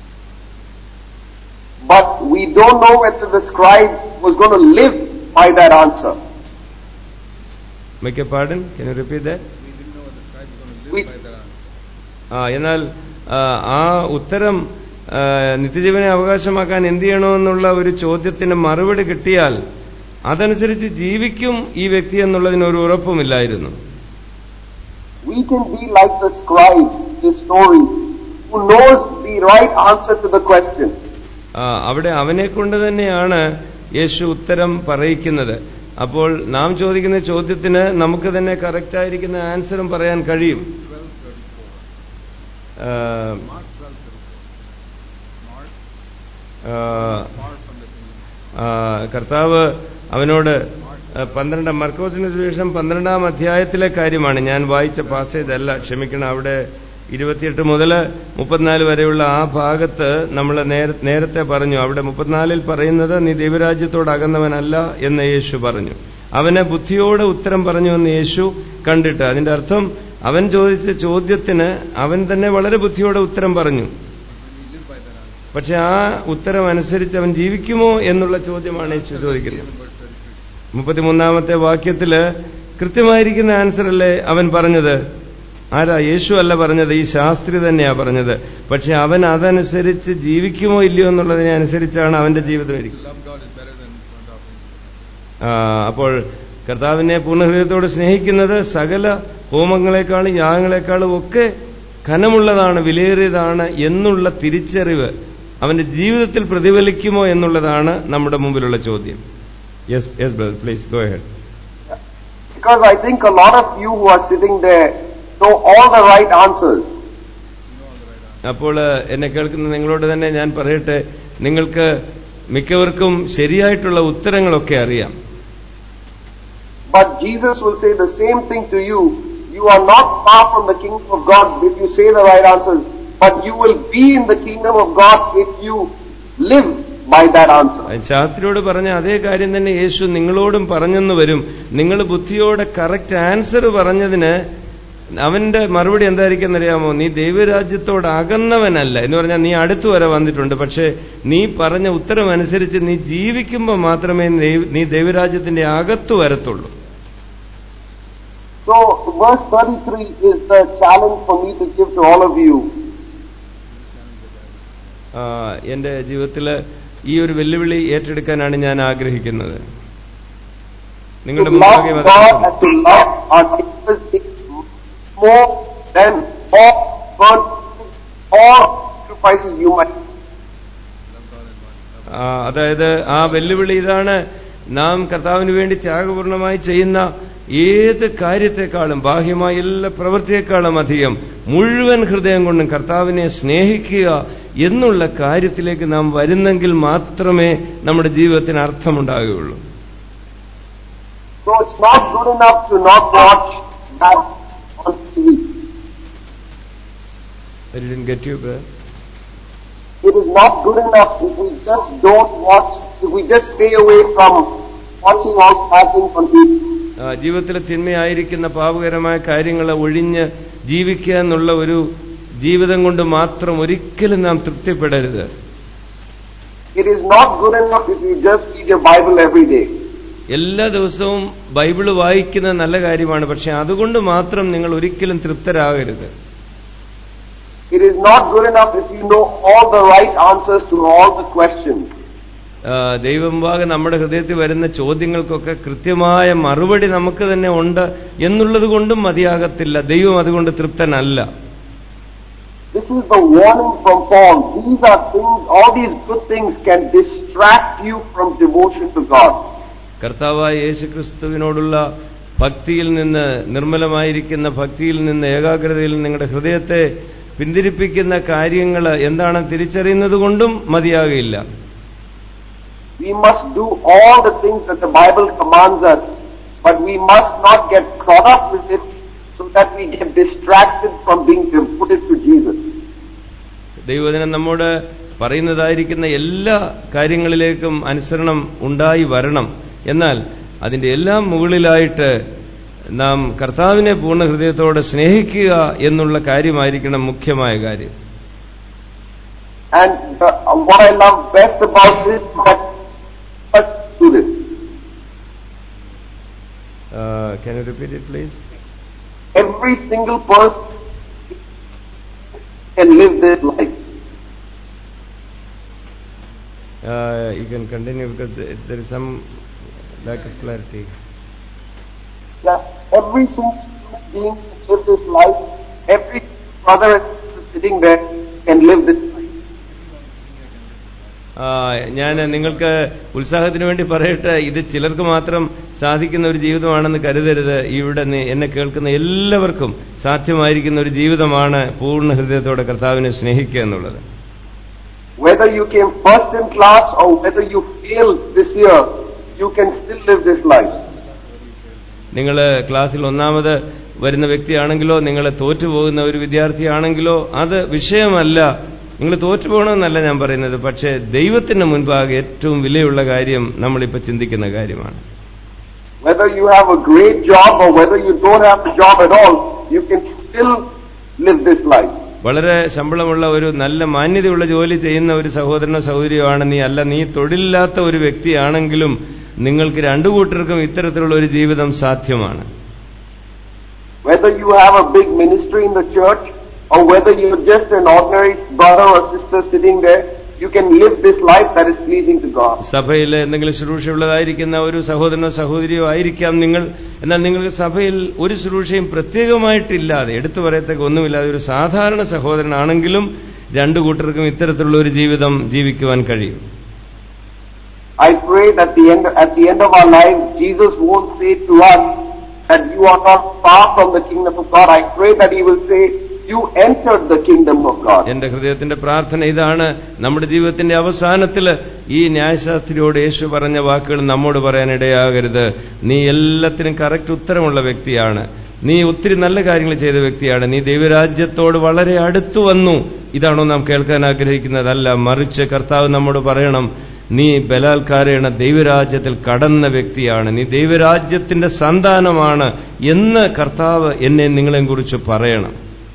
But we don't know whether the scribe was going to live by that answer. Make a pardon? Can you repeat that? We didn't know the scribe was going to live by that answer. ആ എന്നാൽ ആ ഉത്തരം നിത്യജീവനെ അവകാശമാക്കാൻ എന്ത് ചെയ്യണമെന്നുള്ള ഒരു ചോദ്യത്തിന് മറുപടി കിട്ടിയാൽ അതനുസരിച്ച് ജീവിക്കും ഈ വ്യക്തി എന്നുള്ളതിന് ഒരു ഉറപ്പുമില്ലായിരുന്നു. We can be like the scribe, this story, who knows the right answer to the question. അവിടെ അവനെ കൊണ്ട് തന്നെയാണ് യേശു ഉത്തരം പറയിക്കുന്നത്. അപ്പോൾ നാം ചോദിക്കുന്ന ചോദ്യത്തിന് നമുക്ക് തന്നെ കറക്റ്റ് ആയിരിക്കുന്ന ആൻസറും പറയാൻ കഴിയും. കർത്താവ് അവനോട് പന്ത്രണ്ട് മർക്കോസിന് സുവിശേഷം പന്ത്രണ്ടാം അധ്യായത്തിലെ കാര്യമാണ് ഞാൻ വായിച്ച പാസേജ് അല്ല, ക്ഷമിക്കണം. അവിടെ ഇരുപത്തിയെട്ട് മുതൽ മുപ്പത്തിനാല് വരെയുള്ള ആ ഭാഗത്ത് നമ്മൾ നേരത്തെ പറഞ്ഞു. അവിടെ മുപ്പത്തിനാലിൽ പറയുന്നത് നീ ദൈവരാജ്യത്തോട് അകന്നവനല്ല എന്ന് യേശു പറഞ്ഞു. അവന് ബുദ്ധിയോടെ ഉത്തരം പറഞ്ഞു എന്ന് യേശു കണ്ടിട്ട്, അതിന്റെ അർത്ഥം അവൻ ചോദിച്ച ചോദ്യത്തിന് അവൻ തന്നെ വളരെ ബുദ്ധിയോടെ ഉത്തരം പറഞ്ഞു. പക്ഷെ ആ ഉത്തരം അനുസരിച്ച് അവൻ ജീവിക്കുമോ എന്നുള്ള ചോദ്യമാണ് യേശു ചോദിക്കുന്നത്. മുപ്പത്തിമൂന്നാമത്തെ വാക്യത്തില് കൃത്യമായിരിക്കുന്ന ആൻസർ അല്ലേ അവൻ പറഞ്ഞത്? ആരാ? യേശു അല്ല പറഞ്ഞത്, ഈ ശാസ്ത്രി തന്നെയാ പറഞ്ഞത്. പക്ഷെ അവൻ അതനുസരിച്ച് ജീവിക്കുമോ ഇല്ലയോ എന്നുള്ളതിനെ അനുസരിച്ചാണ് അവന്റെ ജീവിതം ഇരിക്കുന്നത്. അപ്പോൾ കർത്താവിനെ പൂർണ്ണഹൃദയത്തോട് സ്നേഹിക്കുന്നത് സകല ഹോമങ്ങളെക്കാളും യാഗങ്ങളെക്കാളും ഒക്കെ ഘനമുള്ളതാണ്, വിലയേറിയതാണ് എന്നുള്ള തിരിച്ചറിവ് അവന്റെ ജീവിതത്തിൽ പ്രതിഫലിക്കുമോ എന്നുള്ളതാണ് നമ്മുടെ മുമ്പിലുള്ള ചോദ്യം. Yes yes brother, please go ahead. Because I think a lot of you who are sitting there know all the right answers. അപ്പോൾ എന്നെ കേൾക്കുന്ന നിങ്ങളോട് തന്നെ ഞാൻ പറയട്ടെ, നിങ്ങൾക്ക് മിക്കവർക്കും ശരിയായിട്ടുള്ള ഉത്തരങ്ങളൊക്കെ അറിയാം. But Jesus will say the same thing to you. You are not far from the kingdom of God if you say the right answers, but you will be in the kingdom of God if you live by that answer. ശാസ്ത്രിയോട് പറഞ്ഞ അതേ കാര്യം തന്നെ യേശു നിങ്ങളോടും പറഞ്ഞെന്ന് വരും. നിങ്ങൾ ബുദ്ധിയോടെ correct answer പറഞ്ഞതിന് അവന്റെ മറുപടി എന്തായിരിക്കും അറിയാമോ? നീ ദൈവരാജ്യത്തോട് അകന്നവനല്ല എന്ന് പറഞ്ഞാൽ നീ അടുത്തു വരെ വന്നിട്ടുണ്ട്, പക്ഷെ നീ പറഞ്ഞ ഉത്തരം അനുസരിച്ച് നീ ജീവിക്കുമ്പോൾ മാത്രമേ നീ ദൈവരാജ്യത്തിന്റെ അകത്തു വരത്തുള്ളൂ. So verse thirty-three is the challenge for me to give to all of you. എന്റെ ജീവിതത്തില് ഈ ഒരു വെല്ലുവിളി ഏറ്റെടുക്കാനാണ് ഞാൻ ആഗ്രഹിക്കുന്നത്. നിങ്ങളുടെ മുമ്പാകെ more than all burnt all sacrifices you might. അതായത് ആ വെല്ലുവിളി ഇതാണ്: നാം കർത്താവിന് വേണ്ടി ത്യാഗപൂർണമായി ചെയ്യുന്ന ഏത് കാര്യത്തെക്കാളും ബാഹ്യമായ എല്ലാ പ്രവൃത്തിയെക്കാളും അധികം മുഴുവൻ ഹൃദയം കൊണ്ടും കർത്താവിനെ സ്നേഹിക്കുക എന്നുള്ള കാര്യത്തിലേക്ക് നാം വരുന്നെങ്കിൽ മാത്രമേ നമ്മുടെ ജീവിതത്തിന് അർത്ഥമുണ്ടാകുകയുള്ളൂ. So it's not good enough to not watch that on T V. I didn't get you, brother. It is not good enough if we just don't watch, if we just stay away from watching all bad things on T V. ജീവിതത്തിലെ തിന്മയായിരിക്കുന്ന പാപകരമായ കാര്യങ്ങളെ ഒഴിഞ്ഞ് ജീവിക്കുക എന്നുള്ള ഒരു ജീവിതം കൊണ്ട് മാത്രം ഒരിക്കലും നാം തൃപ്തിപ്പെടരുത്. It is not good enough if you just read your Bible every day. എല്ലാ ദിവസവും ബൈബിള് വായിക്കുന്നത് നല്ല കാര്യമാണ്, പക്ഷെ അതുകൊണ്ട് മാത്രം നിങ്ങൾ ഒരിക്കലും തൃപ്തരാകരുത്. It is not good enough if you know all the right answers to all the questions. ദൈവമുമ്പാകെ നമ്മുടെ ഹൃദയത്തിൽ വരുന്ന ചോദ്യങ്ങൾക്കൊക്കെ കൃത്യമായ മറുപടി നമുക്ക് തന്നെ ഉണ്ട് എന്നുള്ളത് കൊണ്ടും മതിയാകത്തില്ല. ദൈവം അതുകൊണ്ട് തൃപ്തനല്ല. This is the warning from Paul. These are things, all these good things can distract you from devotion to God. കർത്താവായ യേശുക്രിസ്തുവിനോടുള്ള ഭക്തിയിൽ നിന്ന്, നിർമ്മലമായിരിക്കുന്ന ഭക്തിയിൽ നിന്ന്, ഏകാഗ്രതയിൽ നിങ്ങളുടെ ഹൃദയത്തെ പിന്തിരിപ്പിക്കുന്ന കാര്യങ്ങൾ എന്താണെന്ന് തിരിച്ചറിയുന്നത് കൊണ്ടും മതിയാകില്ല. We must do all the things that the Bible commands us, but we must not get caught up with it so that we get distracted from being devoted to Jesus. ദൈവവചനം നമ്മോട് പറയുന്നതായിരിക്കുന്ന എല്ലാ കാര്യങ്ങളിലേക്കും അനുസരണം ഉണ്ടായി വരണം. എന്നാൽ അതിന്റെ എല്ലാം മുകളിലായിട്ട് നാം കർത്താവിനെ പൂർണ്ണ ഹൃദയത്തോടെ സ്നേഹിക്കുക എന്നുള്ള കാര്യമായിരിക്കണം മുഖ്യമായ കാര്യം. And the, uh, what I love best about this is that let's do this. Uh, can you repeat it, please? Every single person can live this life. Uh, you can continue because there is some lack of clarity. Yeah, every single being can live this life. Every brother and sister sitting there can live this life. ഞാൻ നിങ്ങൾക്ക് ഉത്സാഹത്തിന് വേണ്ടി പറയട്ടെ, ഇത് ചിലർക്ക് മാത്രം സാധിക്കുന്ന ഒരു ജീവിതമാണെന്ന് കരുതരുത്. ഇവിടെ എന്നെ കേൾക്കുന്ന എല്ലാവർക്കും സാധ്യമായിരിക്കുന്ന ഒരു ജീവിതമാണ് പൂർണ്ണ ഹൃദയത്തോടെ കർത്താവിനെ സ്നേഹിക്കുക എന്നുള്ളത്. Whether you came first in class or whether you failed this year, you can still live this life. നിങ്ങൾ ക്ലാസ്സിൽ ഒന്നാമത് വരുന്ന വ്യക്തിയാണെങ്കിലോ, നിങ്ങൾ തോറ്റുപോകുന്ന ഒരു വിദ്യാർത്ഥിയാണെങ്കിലോ അത് വിഷയമല്ല. നിങ്ങൾ തോറ്റുപോകണമെന്നല്ല ഞാൻ പറയുന്നത്. പക്ഷേ ദൈവത്തിന് മുൻപാകെ ഏറ്റവും വിലയുള്ള കാര്യം നമ്മളിപ്പോൾ ചിന്തിക്കുന്ന കാര്യമാണ്. Whether you have a great job or whether you don't have a job at all, you can still live this life. വളരെ ശമ്പളമുള്ള ഒരു നല്ല മാന്യതയുള്ള ജോലി ചെയ്യുന്ന ഒരു സഹോദരനോ സഹോദരിയാണ് നീ, അല്ല നീ തൊഴിലില്ലാത്ത ഒരു വ്യക്തിയാണെങ്കിലും നിങ്ങൾക്ക് രണ്ടു കൂട്ടർക്കും ഇത്തരത്തിലുള്ള ഒരു ജീവിതം സാധ്യമാണ്. Whether you have a big ministry in the church or whether you're just an ordinary brother or sister sitting there, you can live this life that is pleasing to God. സഭയിൽ എന്തെങ്കിലും ശുശ്രൂഷയുള്ളതായിരിക്കുന്ന ഒരു സഹോദരനോ സഹോദരിയോ ആയിരിക്കാം നിങ്ങൾ. എന്നാൽ നിങ്ങൾക്ക് സഭയിൽ ഒരു ശുശ്രൂഷയും പ്രത്യേകമായിട്ടില്ലാതെ, എടുത്തു പറയത്തക്ക ഒന്നുമില്ലാതെ ഒരു സാധാരണ സഹോദരനാണെങ്കിലും രണ്ടു കൂട്ടർക്കും ഇത്തരത്തിലുള്ള ഒരു ജീവിതം ജീവിക്കുവാൻ കഴിയും. I pray that the end, at the end of our lives, Jesus won't say to us that you are not far from the kingdom of God. I pray that He will say, you entered the kingdom of God. എന്റെ ഹൃദയത്തിന്റെ പ്രാർത്ഥന ഇതാണ്, നമ്മുടെ ജീവിതത്തിന്റെ അവസാനത്തിൽ ഈ ന്യായശാസ്ത്രിയോട് യേശു പറഞ്ഞ വാക്കുകൾ നമ്മോട് പറയാനിടയാകരുത്. നീ എല്ലാത്തിനും കറക്റ്റ് ഉത്തരമുള്ള വ്യക്തിയാണ്, നീ ഒത്തിരി നല്ല കാര്യങ്ങൾ ചെയ്ത വ്യക്തിയാണ്, നീ ദൈവരാജ്യത്തോട് വളരെ അടുത്തു വന്നു. ഇതാണോ നാം കേൾക്കാൻ ആഗ്രഹിക്കുന്നതല്ല. മറിച്ച് കർത്താവ് നമ്മോട് പറയണം, നീ ബലാത്കാരേണ ദൈവരാജ്യത്തിൽ കടന്ന വ്യക്തിയാണ്, നീ ദൈവരാജ്യത്തിന്റെ സന്താനമാണ് എന്ന് കർത്താവ് എന്നെ നിങ്ങളെയും കുറിച്ച് പറയണം.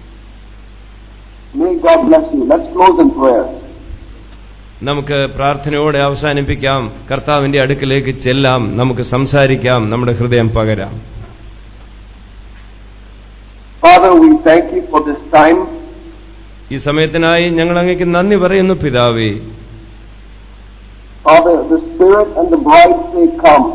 May God bless you. Let's close in prayer. നമുക്ക് പ്രാർത്ഥനയോടെ അവസാനിപ്പിക്കാം. കർത്താവിന്റെ അടുക്കിലേക്ക് ചെല്ലാം, നമുക്ക് സംസാരിക്കാം, നമ്മുടെ ഹൃദയം പകരാം. Father, we thank you for this time. ഈ സമയത്തിനായി ഞങ്ങൾ അങ്ങേക്ക് നന്ദി പറയുന്നു പിതാവേ. Father, the Spirit and the bride say, come.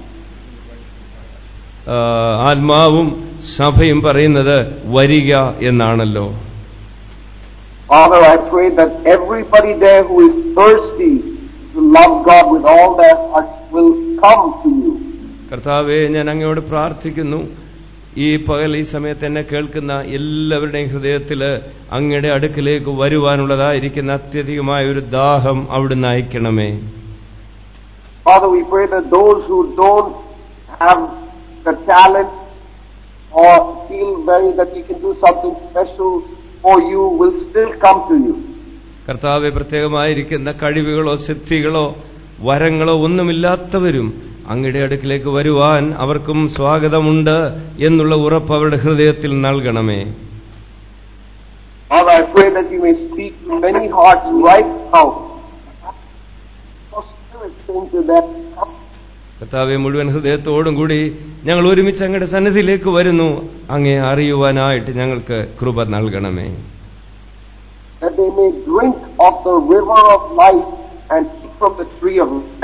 ആത്മാവും സഭയും പറയുന്നത് വരിക എന്നാണല്ലോ. Father, I pray that everybody there who is thirsty to love God with all their hearts will come to you. കർത്താവേ, ഞാൻ അങ്ങയോട് പ്രാർത്ഥിക്കുന്നു, ഈ പകൽ ഈ സമയത്ത് എന്നെ കേൾക്കുന്ന എല്ലാവരുടെയും ഹൃദയത്തില് അങ്ങയുടെ അടുക്കിലേക്ക് വരുവാനുള്ളതായിരിക്കുന്ന അത്യധികമായ ഒരു ദാഹം അവിടുന്ന് അയക്കണമേ. Father, we pray that those who don't have the talent or feel very that we can do something special for you will still come to you. കർത്താവെ, പ്രത്യേകമായിരിക്കുന്ന കഴിവുകളോ സിദ്ധികളോ വരങ്ങളോ ഒന്നുമില്ലാത്തവരും അങ്ങയുടെ അടുക്കിലേക്ക് വരുവാൻ അവർക്കും സ്വാഗതമുണ്ട് എന്നുള്ള ഉറപ്പ് അവരുടെ ഹൃദയത്തിൽ നൽകണമേ. Father, I pray that you may speak to many hearts right now. Your Spirit saying to them, കർത്താവെ, മുഴുവൻ ഹൃദയത്തോടും കൂടി ഞങ്ങൾ ഒരുമിച്ച് അങ്ങയുടെ സന്നിധിയിലേക്ക് വരുന്നു. അങ്ങയെ അറിയുവാനായിട്ട് ഞങ്ങൾക്ക് കൃപ നൽകണമേ. that they may drink of the river of life and eat from the tree of life.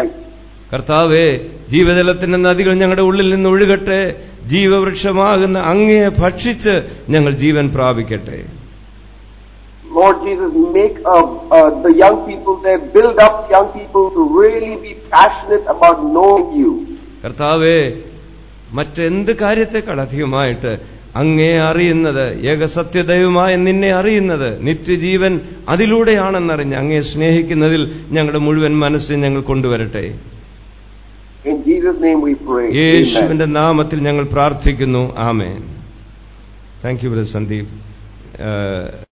കർത്താവേ, ജീവജലത്തിന്റെ നദികൾ ഞങ്ങളുടെ ഉള്ളിൽ നിന്ന് ഒഴുകട്ടെ. ജീവവൃക്ഷമാകുന്ന അങ്ങയെ ഭക്ഷിച്ച് ഞങ്ങൾ ജീവൻ പ്രാപിക്കട്ടെ. Lord Jesus, make uh, uh, the young people there, build up young people to really be passionate about knowing you. കർത്താവേ, മറ്റെന്ത് കാര്യത്തെക്കാൾ അധികമായിട്ട് അങ്ങേ അറിയുന്നത്, ഏകസത്യദൈവമായ നിന്നെ അറിയുന്നത്, നിത്യജീവൻ അതിലൂടെയാണെന്നറിഞ്ഞ് അങ്ങേ സ്നേഹിക്കുന്നതിൽ ഞങ്ങളുടെ മുഴുവൻ മനസ്സ് ഞങ്ങൾ കൊണ്ടുവരട്ടെ. In Jesus' name we pray. യേശുവിന്റെ നാമത്തിൽ ഞങ്ങൾ പ്രാർത്ഥിക്കുന്നു. ആമേൻ. Thank you brother Sandeep.